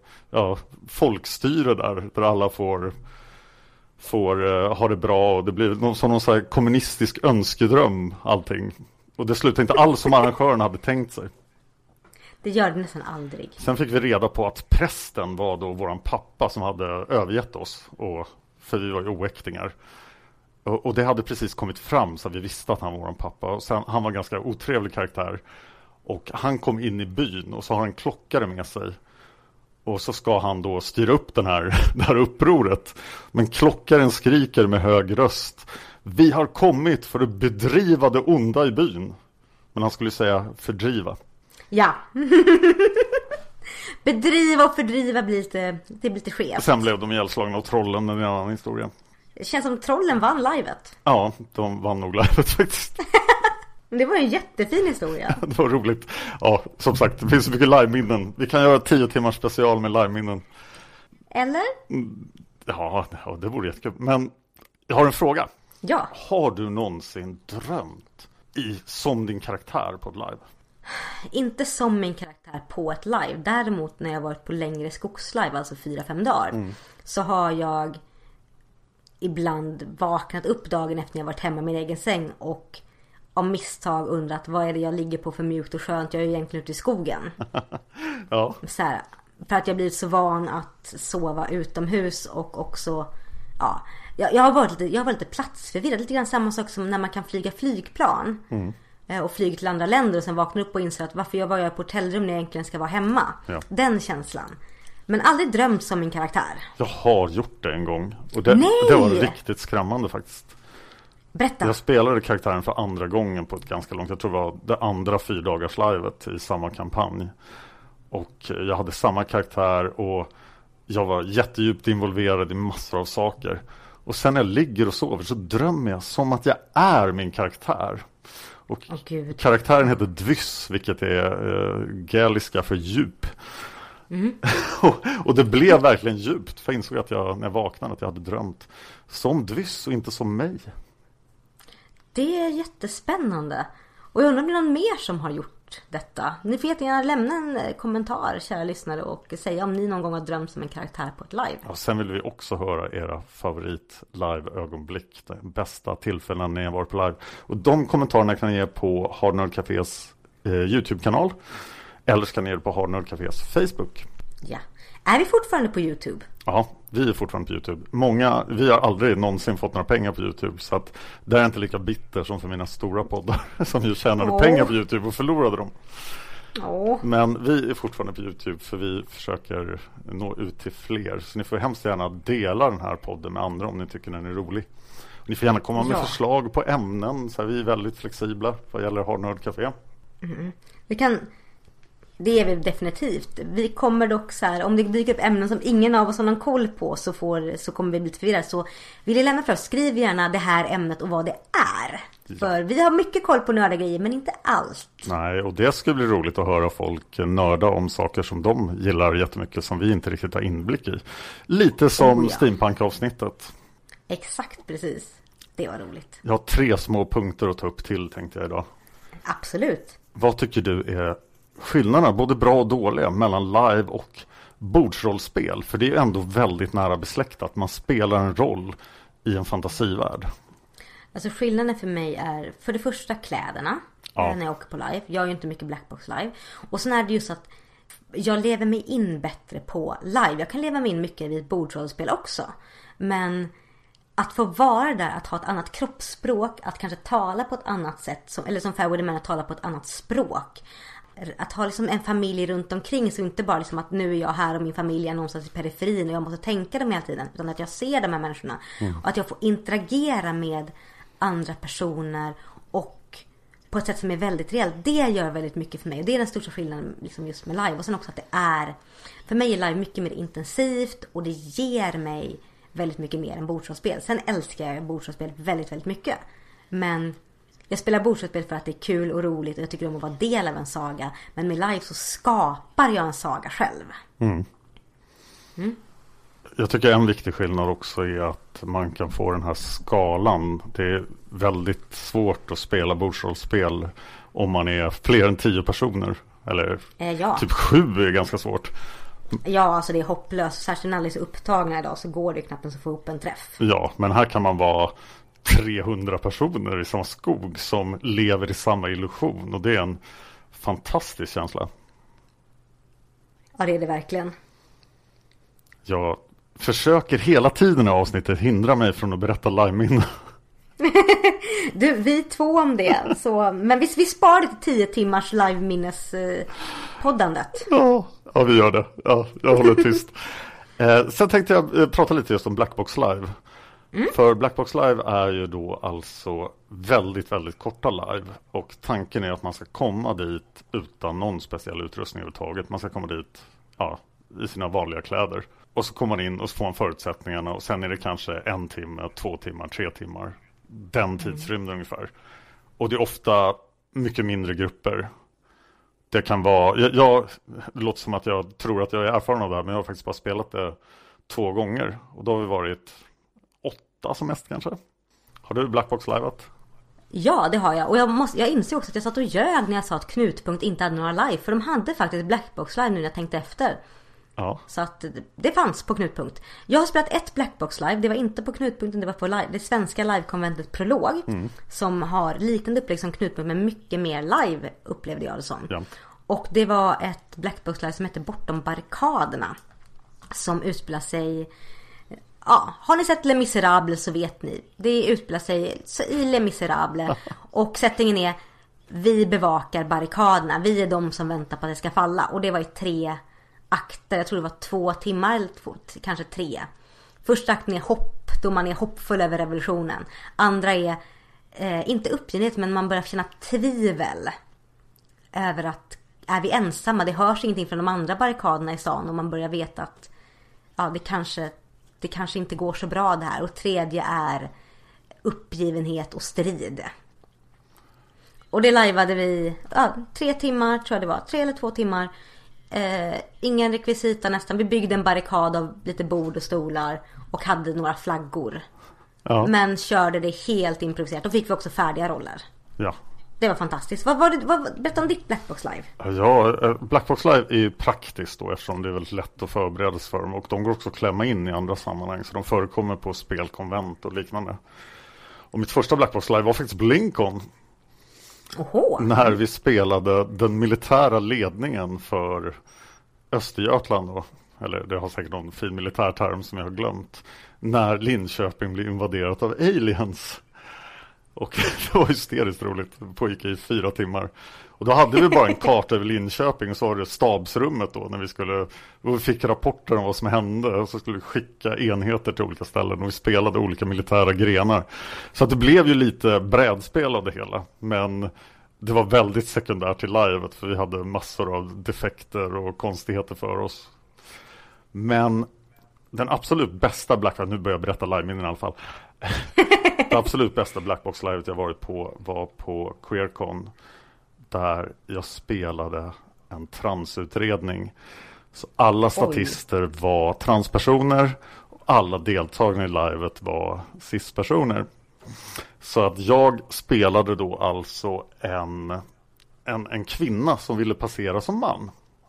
folkstyre där alla får ha det bra, och det blir någon så här kommunistisk önskedröm allting. Och det slutar inte alls som arrangörerna hade tänkt sig. Det gör det nästan aldrig. Sen fick vi reda på att prästen var då våran pappa som hade övergett oss, för vi var ju oäktingar. Och det hade precis kommit fram, så vi visste att han var våran pappa. Och sen, han var en ganska otrevlig karaktär. Och han kom in i byn och så har han en klockare med sig. Och så ska han då styra upp det här upproret. Men klockaren skriker med hög röst: vi har kommit för att bedriva det onda i byn. Men han skulle säga fördriva. Ja. Bedriva och fördriva blir lite skevt. Sen blev de ihjälslagna av trollen, en annan historia. Det känns som trollen vann livet. Ja, de vann nog livet faktiskt. Det var en jättefin historia. Det var roligt. Ja, som sagt, det finns så mycket live-minnen. Vi kan göra 10 timmars special med live-minnen. Eller? Ja, det vore jättekul. Men jag har en fråga. Ja. Har du någonsin drömt som din karaktär på ett live? Inte som min karaktär på ett live. Däremot när jag varit på längre skogslive, alltså 4-5 dagar, så har jag ibland vaknat upp dagen efter jag varit hemma i min egen säng och av misstag undrat vad är det jag ligger på för mjukt och skönt. Jag är ju egentligen ute i skogen. Ja. Så här, för att jag blivit så van att sova utomhus och också jag har varit lite platsförvirrad. Lite grann samma sak som när man kan flyga flygplan och flyga till andra länder och sen vakna upp och inse att varför var jag på hotellrum när jag egentligen ska vara hemma. Ja. Den känslan. Men aldrig drömt som min karaktär. Jag har gjort det en gång. Och det var riktigt skrämmande faktiskt. Berätta. Jag spelade karaktären för andra gången på ett ganska långt. Jag tror det var det andra 4-dagarslivet i samma kampanj. Och jag hade samma karaktär och jag var jättedjupt involverad i massor av saker. Och sen när jag ligger och sover så drömmer jag som att jag är min karaktär. Och karaktären heter Dvys, vilket är gäliska för djup. Och det blev verkligen djupt. För jag insåg att när jag vaknade att jag hade drömt som Dvys och inte som mig. Det är jättespännande. Och jag undrar om det är någon mer som har gjort detta. Ni får gärna lämna en kommentar, kära lyssnare, och säga om ni någon gång har drömt som en karaktär på ett live. Och sen vill vi också höra era favorit live-ögonblick. De bästa tillfällen ni har varit på live. Och de kommentarerna kan ni ge på Hard Nerd Cafés YouTube-kanal. Eller ska ni ge på Hard Nerd Cafés Facebook. Ja. Är vi fortfarande på YouTube? Ja, vi är fortfarande på YouTube. Vi har aldrig någonsin fått några pengar på YouTube, så att det är inte lika bitter som för mina stora poddar som ju tjänade pengar på YouTube och förlorade dem. Men vi är fortfarande på YouTube, för vi försöker nå ut till fler. Så ni får hemskt gärna dela den här podden med andra om ni tycker den är rolig. Ni får gärna komma med förslag på ämnen. Så vi är väldigt flexibla vad gäller Hard Nerd Café. Det är vi definitivt. Vi kommer dock så här, om det dyker upp ämnen som ingen av oss har någon koll på, så kommer vi bli förvirrade. Så vill ni lämna för oss, skriv gärna det här ämnet och vad det är. Ja. För vi har mycket koll på nörda grejer, men inte allt. Nej, och det skulle bli roligt att höra folk nörda om saker som de gillar jättemycket, som vi inte riktigt har inblick i. Lite som Steampunk-avsnittet. Exakt, precis. Det var roligt. Jag har 3 små punkter att ta upp till, tänkte jag idag. Absolut. Vad tycker du är skillnaderna, både bra och dåliga, mellan live och bordsrollspel? För det är ju ändå väldigt nära besläktat. Man spelar en roll i en fantasivärld. Alltså skillnaden för mig är för det första kläderna när jag åker på live. Jag gör ju inte mycket Blackbox live. Och sen är det just att jag lever mig in bättre på live. Jag kan leva mig in mycket vid bordsrollspel också. Men att få vara där, att ha ett annat kroppsspråk, att kanske tala på ett annat sätt, eller som Fairway the Man, att tala på ett annat språk. Att ha liksom en familj runt omkring, så inte bara liksom att nu är jag här och min familj är någonstans i periferin och jag måste tänka dem hela tiden, utan att jag ser de här människorna och att jag får interagera med andra personer och på ett sätt som är väldigt reellt. Det gör väldigt mycket för mig, och det är den största skillnaden liksom just med live. Och sen också att det är, för mig är live mycket mer intensivt och det ger mig väldigt mycket mer än bordsrollspel. Sen älskar jag bordsrollspel väldigt, väldigt mycket, men jag spelar bordsrollspel för att det är kul och roligt och jag tycker om att vara del av en saga. Men med live så skapar jag en saga själv. Jag tycker en viktig skillnad också är att man kan få den här skalan. Det är väldigt svårt att spela bordsrollspel om man är fler än 10 personer. Eller typ 7 är ganska svårt. Ja, alltså det är hopplöst. Särskilt när alla är så upptagna idag så går det knappt att få upp en träff. Ja, men här kan man vara 300 personer i samma skog som lever i samma illusion, och det är en fantastisk känsla. Ja, det är det verkligen. Jag försöker hela tiden i avsnittet hindra mig från att berätta live-minnen. Du, vi 2 om det. Så, men vi sparar det till 10 timmars live-minnes-poddandet. Ja, vi gör det. Ja, jag håller tyst. Sen tänkte jag prata lite just om Blackbox Live. För Blackbox Live är ju då alltså väldigt, väldigt korta live. Och tanken är att man ska komma dit utan någon speciell utrustning överhuvudtaget. Man ska komma dit i sina vanliga kläder. Och så kommer man in och så får man förutsättningarna. Och sen är det kanske 1 timme, 2 timmar, 3 timmar. Den tidsrymden ungefär. Och det är ofta mycket mindre grupper. Det kan vara... det låter som att jag tror att jag är erfaren av det här. Men jag har faktiskt bara spelat det 2 gånger. Och då har vi varit 8 som mest kanske. Har du Blackbox liveat? Ja, det har jag. Och jag inser också att jag satt och ljög när jag sa att Knutpunkt inte hade några live. För de hade faktiskt Blackbox live nu när jag tänkte efter. Ja. Så att det fanns på Knutpunkt. Jag har spelat ett Blackbox live. Det var inte på Knutpunkten, det var på det svenska livekonventet Prolog. Som har liknande upplägg som Knutpunkt, men mycket mer live upplevde jag det som. Ja. Och det var ett Blackbox live som hette Bortom barrikaderna. Som utspelar sig... Ja, har ni sett Les Misérables så vet ni. Det utspelar sig i Les Misérables. Och settingen är: vi bevakar barrikaderna. Vi är de som väntar på att det ska falla. Och det var i 3 akter. Jag tror det var 2 timmar eller kanske 3. Första akten är hopp, då man är hoppfull över revolutionen. Andra är inte uppgivenhet, men man börjar känna tvivel över att är vi ensamma? Det hörs ingenting från de andra barrikaderna i stan. Och man börjar veta att det kanske inte går så bra det här. Och tredje är uppgivenhet och strid. Och det liveade vi 3 timmar tror jag det var. 3 eller 2 timmar. Ingen rekvisita nästan. Vi byggde en barrikad av lite bord och stolar. Och hade några flaggor. Ja. Men körde det helt improviserat. Då fick vi också färdiga roller. Ja. Det var fantastiskt. Berätta om ditt Blackbox Live. Ja, Blackbox Live är ju praktiskt då, eftersom det är väldigt lätt att förbereda sig för dem. Och de går också att klämma in i andra sammanhang. Så de förekommer på spelkonvent och liknande. Och mitt första Blackbox Live var faktiskt på Lincoln. Oho. När vi spelade den militära ledningen för Östergötland då, eller det har säkert någon fin militärterm som jag har glömt, när Linköping blev invaderat av aliens. Och det var hysteriskt roligt. Det pågick i 4 timmar. Och då hade vi bara en karta över Linköping, och så var det stabsrummet då när vi fick rapporter om vad som hände, och så skulle vi skicka enheter till olika ställen, och vi spelade olika militära grenar. Så att det blev ju lite brädspel av det hela, men det var väldigt sekundärt till livet, för vi hade massor av defekter och konstigheter för oss. Men den absolut bästa nu börjar jag berätta live-minnen i alla fall. Det absolut bästa Blackbox-livet jag varit på var på QueerCon, där jag spelade en transutredning. Så alla statister var transpersoner, och alla deltagare i livet var cis-personer. Så att jag spelade då alltså en kvinna som ville passera som man.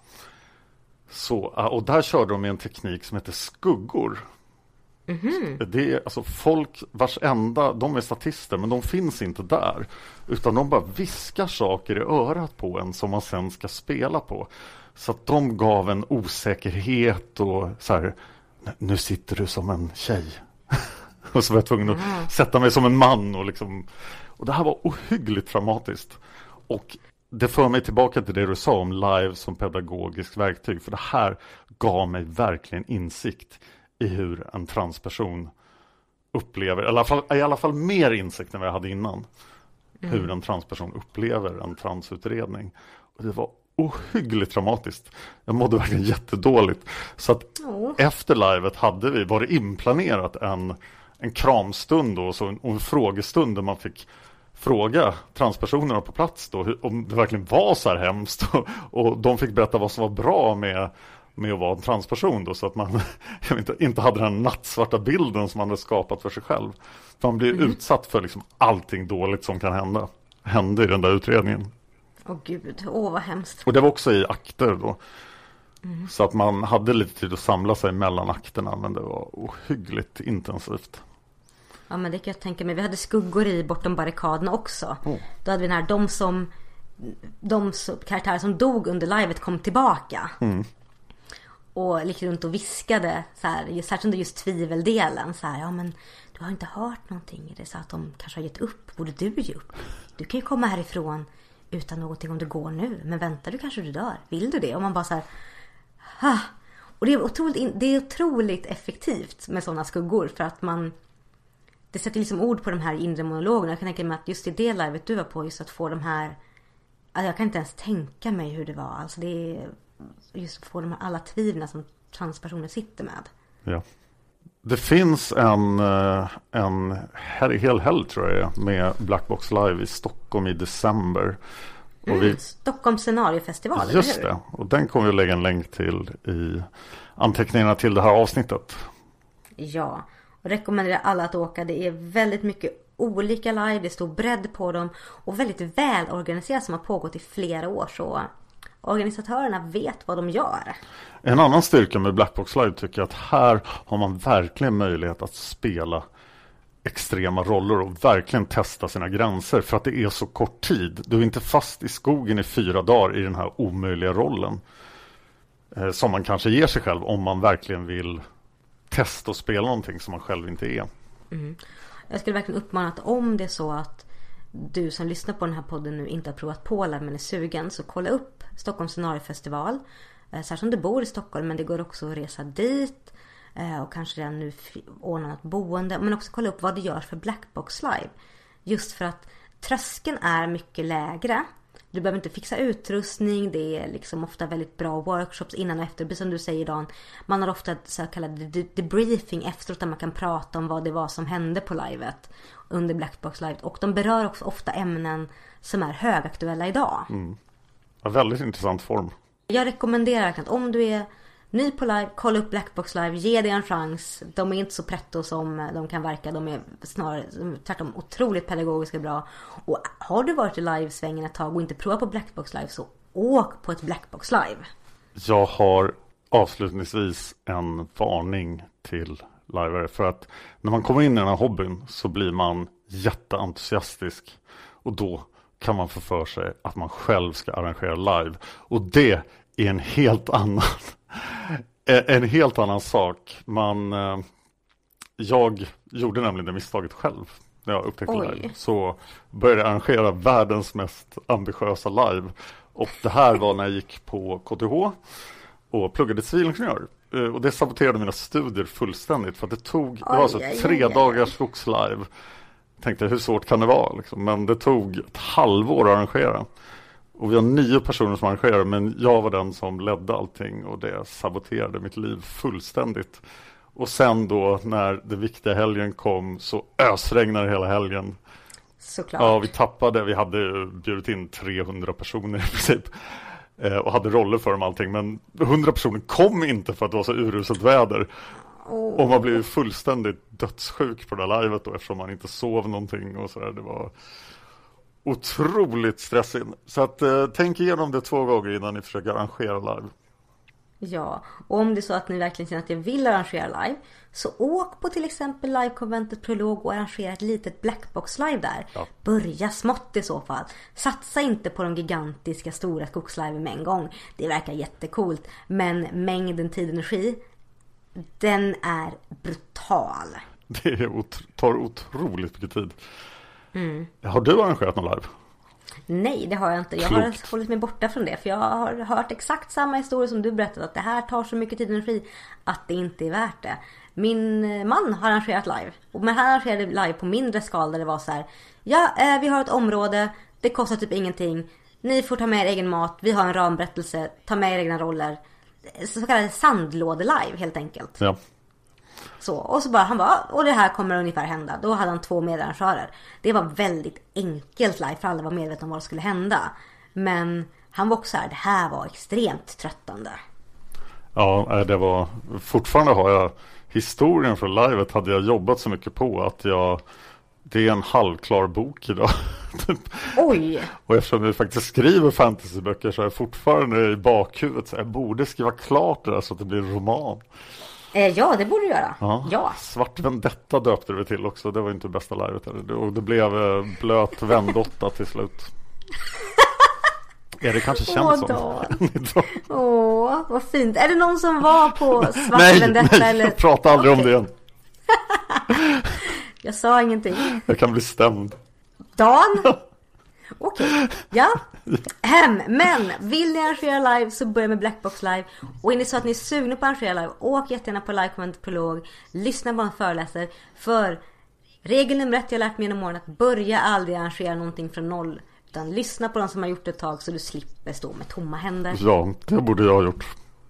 Så, och där körde de med en teknik som heter skuggor. Mm-hmm. Det är alltså folk de är statister, men de finns inte där, utan de bara viskar saker i örat på en som man sen ska spela på. Så att de gav en osäkerhet och så här: nu sitter du som en tjej. Och så var jag tvungen att sätta mig som en man och det här var ohyggligt traumatiskt. Och det för mig tillbaka till det du sa om live som pedagogiskt verktyg, för det här gav mig verkligen insikt i hur en transperson upplever, i alla fall mer insikt än vad jag hade innan, hur en transperson upplever en transutredning. Och det var ohyggligt traumatiskt. Jag mådde verkligen jättedåligt. Så att efter livet var det inplanerat en kramstund och en frågestund där man fick fråga transpersonerna på plats då, om det verkligen var så här hemskt, och de fick berätta vad som var bra med att vara en transperson då, så att man inte hade den nattsvarta bilden som man hade skapat för sig själv. För man blir utsatt för allting dåligt som kan hända i den där utredningen. Gud, vad hemskt. Och det var också i akter då. Så att man hade lite tid att samla sig mellan akterna, men det var ohyggligt intensivt. Ja, men det kan jag tänka mig. Vi hade skuggor i Bortom barrikaderna också. Då hade vi den här, de karaktärer som dog under livet kom tillbaka. Och gick runt och viskade så här, särskilt under just tviveldelen så här: ja men du har inte hört någonting, är det så att de kanske har gett upp? Borde du ge upp? Du kan ju komma härifrån utan någonting om du går nu, men väntar du kanske du dör, vill du det? Och man bara så här, och det är otroligt effektivt med sådana skuggor, för att det sätter ord på de här inre monologerna. Jag kan tänka mig att just i det livet du var på, just att få de här, alltså jag kan inte ens tänka mig hur det var, alltså det är just att få de här alla tvivlarna som transpersoner sitter med. Ja. Det finns en hel helg tror jag med Blackbox Live i Stockholm i december. Och Stockholm scenariofestival, just det, och den kommer vi att lägga en länk till i anteckningarna till det här avsnittet. Ja, och rekommenderar alla att åka. Det är väldigt mycket olika live, det är stor bredd på dem och väldigt välorganiserat som har pågått i flera år, så organisatörerna vet vad de gör. En annan styrka med Blackbox Live tycker jag att här har man verkligen möjlighet att spela extrema roller och verkligen testa sina gränser, för att det är så kort tid. Du är inte fast i skogen i 4 dagar i den här omöjliga rollen som man kanske ger sig själv om man verkligen vill testa och spela någonting som man själv inte är. Jag skulle verkligen uppmana att om det är så att du som lyssnar på den här podden nu inte har provat på live men är sugen, så kolla upp Stockholms scenariofestival. Särskilt om du bor i Stockholm, men det går också att resa dit och kanske redan nu ordna något boende, men också kolla upp vad det gör för Blackbox Live. Just för att tröskeln är mycket lägre. Du behöver inte fixa utrustning, det är ofta väldigt bra workshops innan och efter. Precis som du säger Dan, man har ofta så kallad debriefing efteråt där man kan prata om vad det var som hände på livet under Blackbox Live. Och de berör också ofta ämnen som är högaktuella idag. Ja, väldigt intressant form. Jag rekommenderar verkligen att om du är ny på live, kolla upp Blackbox Live, ge det en chans. De är inte så pretto som de kan verka. De är snarare tvärtom otroligt pedagogiska bra. Och har du varit i livesvängen ett tag och inte provat på Blackbox Live, så åk på ett Blackbox Live. Jag har avslutningsvis en varning till livare, för att när man kommer in i den här hobbyn så blir man jätteentusiastisk, och då kan man få för sig att man själv ska arrangera live, och det är en helt annan sak. Jag gjorde nämligen det misstaget själv när jag upptäckte live. Så började jag arrangera världens mest ambitiösa live. Och det här var när jag gick på KTH och pluggade civilingenjör. Och det saboterade mina studier fullständigt. För att det var alltså 3 dagars skogslive. Jag tänkte, hur svårt kan det vara? Liksom. Men det tog ett halvår att arrangera. Och vi har 9 personer som arrangerade, men jag var den som ledde allting. Och det saboterade mitt liv fullständigt. Och sen då, när det viktiga helgen kom, så ösregnade hela helgen. Såklart. Ja, vi hade bjudit in 300 personer i princip. Och hade roller för dem allting. Men 100 personer kom inte för att det var så uruselt väder. Och man blev fullständigt dödssjuk på det här livet då, eftersom man inte sov någonting och sådär. Det var otroligt stressigt. Så att tänk igenom det 2 gånger innan ni försöker arrangera live. Ja, och om det är så att ni verkligen känner att jag vill arrangera live, så åk på till exempel livekonventet Prolog och arrangera ett litet blackbox live där. Ja. Börja smått i så fall. Satsa inte på de gigantiska stora skogslive med en gång. Det verkar jättekult, men mängden tid och energi, den är brutal. Det tar otroligt mycket tid. Har du arrangerat någon live? Nej, det har jag inte. Jag har hållit mig borta från det. För jag har hört exakt samma historia som du berättade. Att det här tar så mycket tid och energi att det inte är värt det. Min man har arrangerat live. Men han arrangerade live på mindre skal där det var så här: ja, vi har ett område. Det kostar typ ingenting. Ni får ta med er egen mat. Vi har en ramberättelse. Ta med er egna roller. Så kallade sandlåde-live helt enkelt. Ja. Så, och så bara han bara, och det här kommer ungefär hända. Då hade han 2 medarrangörer. Det var väldigt enkelt live, för alla var medvetna om vad som skulle hända. Men han var också här, det här var extremt tröttande. Ja, det var, fortfarande har jag historien från livet, hade jag jobbat så mycket på att det är en halvklar bok idag. Oj! Och eftersom jag faktiskt skriver fantasyböcker så är jag fortfarande i bakhuvudet, så jag borde skriva klart det där så att det blir en roman. Ja, det borde du göra. Ja. Svart Vendetta döpte det till också. Det var inte bästa livet. Och det blev blöt Vendotta till slut. Det kanske känns som. Vad fint. Är det någon som var på Svart Vendetta? Nej, jag pratar aldrig om det igen. Jag sa ingenting. Jag kan bli stämd. Dan? Okej, ja. Men vill ni arrangera live så börja med Blackbox live. Och är ni så att ni är sugna på att arrangera live, åk jättegärna på livekonvent Prolog. Lyssna på en föreläsare. För regel nummer 1 jag har lärt mig genom åren, att börja aldrig arrangera någonting från noll. Utan lyssna på de som har gjort det ett tag, så du slipper stå med tomma händer. Ja, det borde jag ha gjort.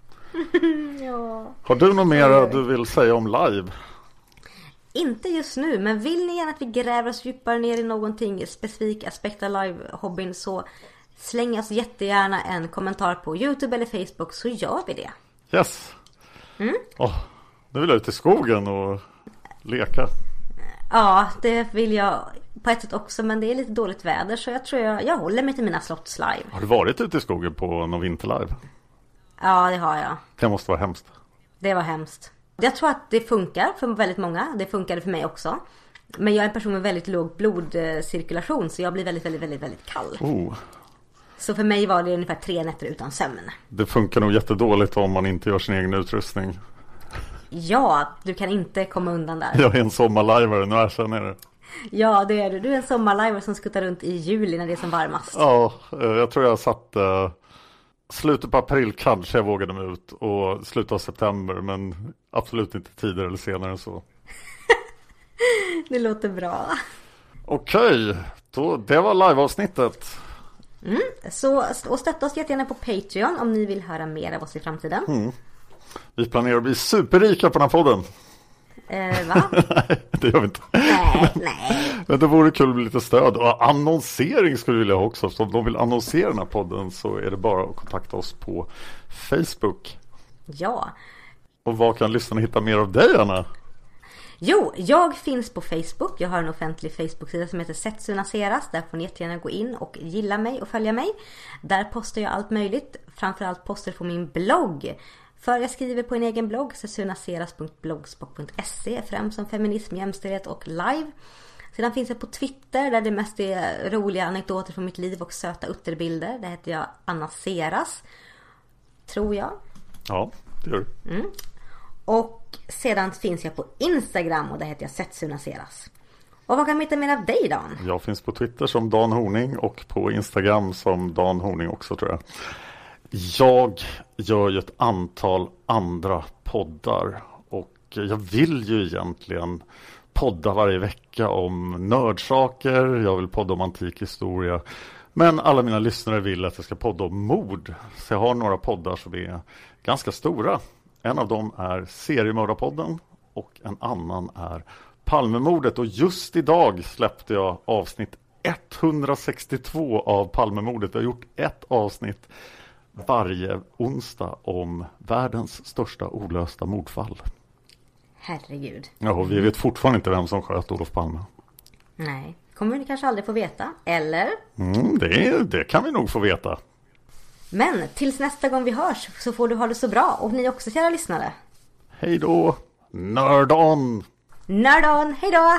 Ja. Har du något mer du vill säga om live? Inte just nu, men vill ni gärna att vi gräver oss djupare ner i någonting specifik aspekt av live-hobbyn, så släng oss jättegärna en kommentar på YouTube eller Facebook, så gör vi det. Yes. Nu vill jag ut i skogen och leka. Ja, det vill jag på ett sätt också, men det är lite dåligt väder, så jag tror jag håller mig till mina slottslive. Har du varit ute i skogen på någon vinterlive? Ja, det har jag. Det måste vara hemskt. Det var hemskt. Jag tror att det funkar för väldigt många. Det funkade för mig också. Men jag är en person med väldigt låg blodcirkulation, så jag blir väldigt, väldigt, väldigt, väldigt kall. Så för mig var det ungefär 3 nätter utan sömn. Det funkar nog jättedåligt om man inte gör sin egen utrustning. Ja, du kan inte komma undan där. Jag är en sommarlajvare, nu erkänner jag det. Ja, det är du. Du är en sommarlajvare som skuttar runt i juli när det är som varmast. Ja, jag tror jag satt... slutet på april kanske jag vågade mig ut, och slutet av september, men absolut inte tidigare eller senare än så. Det låter bra. Okej, det var live-avsnittet. Så stötta oss jättegärna på Patreon om ni vill höra mer av oss i framtiden. Vi planerar att bli superrika på den här podden. Va? Nej, det gör vi inte. Nej. Men det vore kul med lite stöd. Och annonsering skulle vi vilja ha också. Så om de vill annonsera den här podden så är det bara att kontakta oss på Facebook. Ja. Och var kan lyssnarna hitta mer av dig, Anna? Jo, jag finns på Facebook. Jag har en offentlig Facebook-sida som heter Setsuna Seras. Där får ni jättegärna gå in och gilla mig och följa mig. Där postar jag allt möjligt. Framförallt poster på min blogg. För jag skriver på en egen blogg, sesunaseras.blogspot.se, främst som feminism, jämställdhet och live. Sedan finns jag på Twitter där det mest är roliga anekdoter från mitt liv och söta utterbilder. Där heter jag Anna Seras. tror jag. Ja, det gör du. Och sedan finns jag på Instagram och där heter jag Setsuna Seras. Och vad kan man hitta mer av dig, Dan? Jag finns på Twitter som Dan Horning och på Instagram som Dan Horning också, tror jag. Jag gör ju ett antal andra poddar och jag vill ju egentligen podda varje vecka om nördsaker. Jag vill podda om antik historia. Men alla mina lyssnare vill att jag ska podda om mord. Så jag har några poddar som är ganska stora. En av dem är Seriemördarpodden och en annan är Palmemordet. Och just idag släppte jag avsnitt 162 av Palmemordet. Jag har gjort ett avsnitt varje onsdag om världens största olösta mordfall. Herregud. Ja, och vi vet fortfarande inte vem som sköt Olof Palme. Nej, kommer vi kanske aldrig få veta, eller? Det kan vi nog få veta. Men tills nästa gång vi hörs så får du ha det så bra. Och ni också, kära lyssnare. Hej då! Nörd on! Nörd on! Hej då!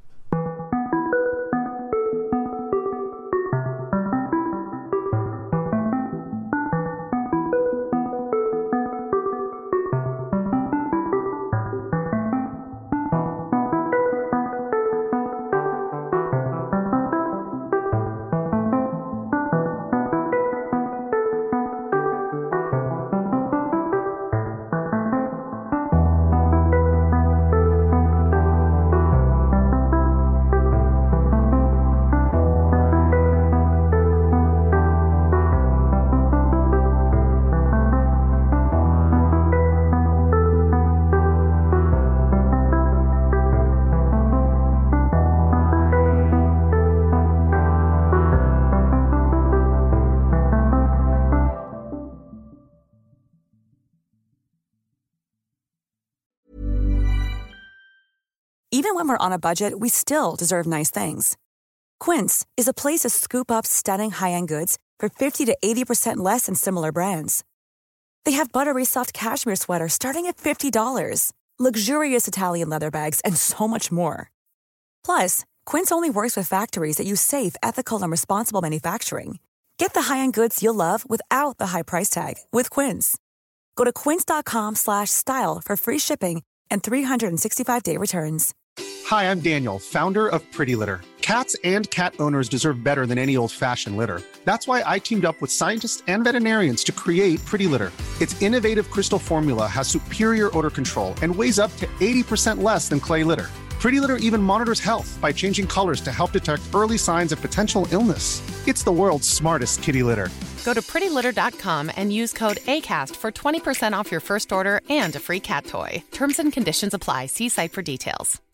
Even when we're on a budget, we still deserve nice things. Quince is a place to scoop up stunning high-end goods for 50 to 80% less than similar brands. They have buttery soft cashmere sweaters starting at $50, luxurious Italian leather bags, and so much more. Plus, Quince only works with factories that use safe, ethical, and responsible manufacturing. Get the high-end goods you'll love without the high price tag with Quince. Go to quince.com/style for free shipping and 365-day returns. Hi, I'm Daniel, founder of Pretty Litter. Cats and cat owners deserve better than any old-fashioned litter. That's why I teamed up with scientists and veterinarians to create Pretty Litter. Its innovative crystal formula has superior odor control and weighs up to 80% less than clay litter. Pretty Litter even monitors health by changing colors to help detect early signs of potential illness. It's the world's smartest kitty litter. Go to prettylitter.com and use code ACAST for 20% off your first order and a free cat toy. Terms and conditions apply. See site for details.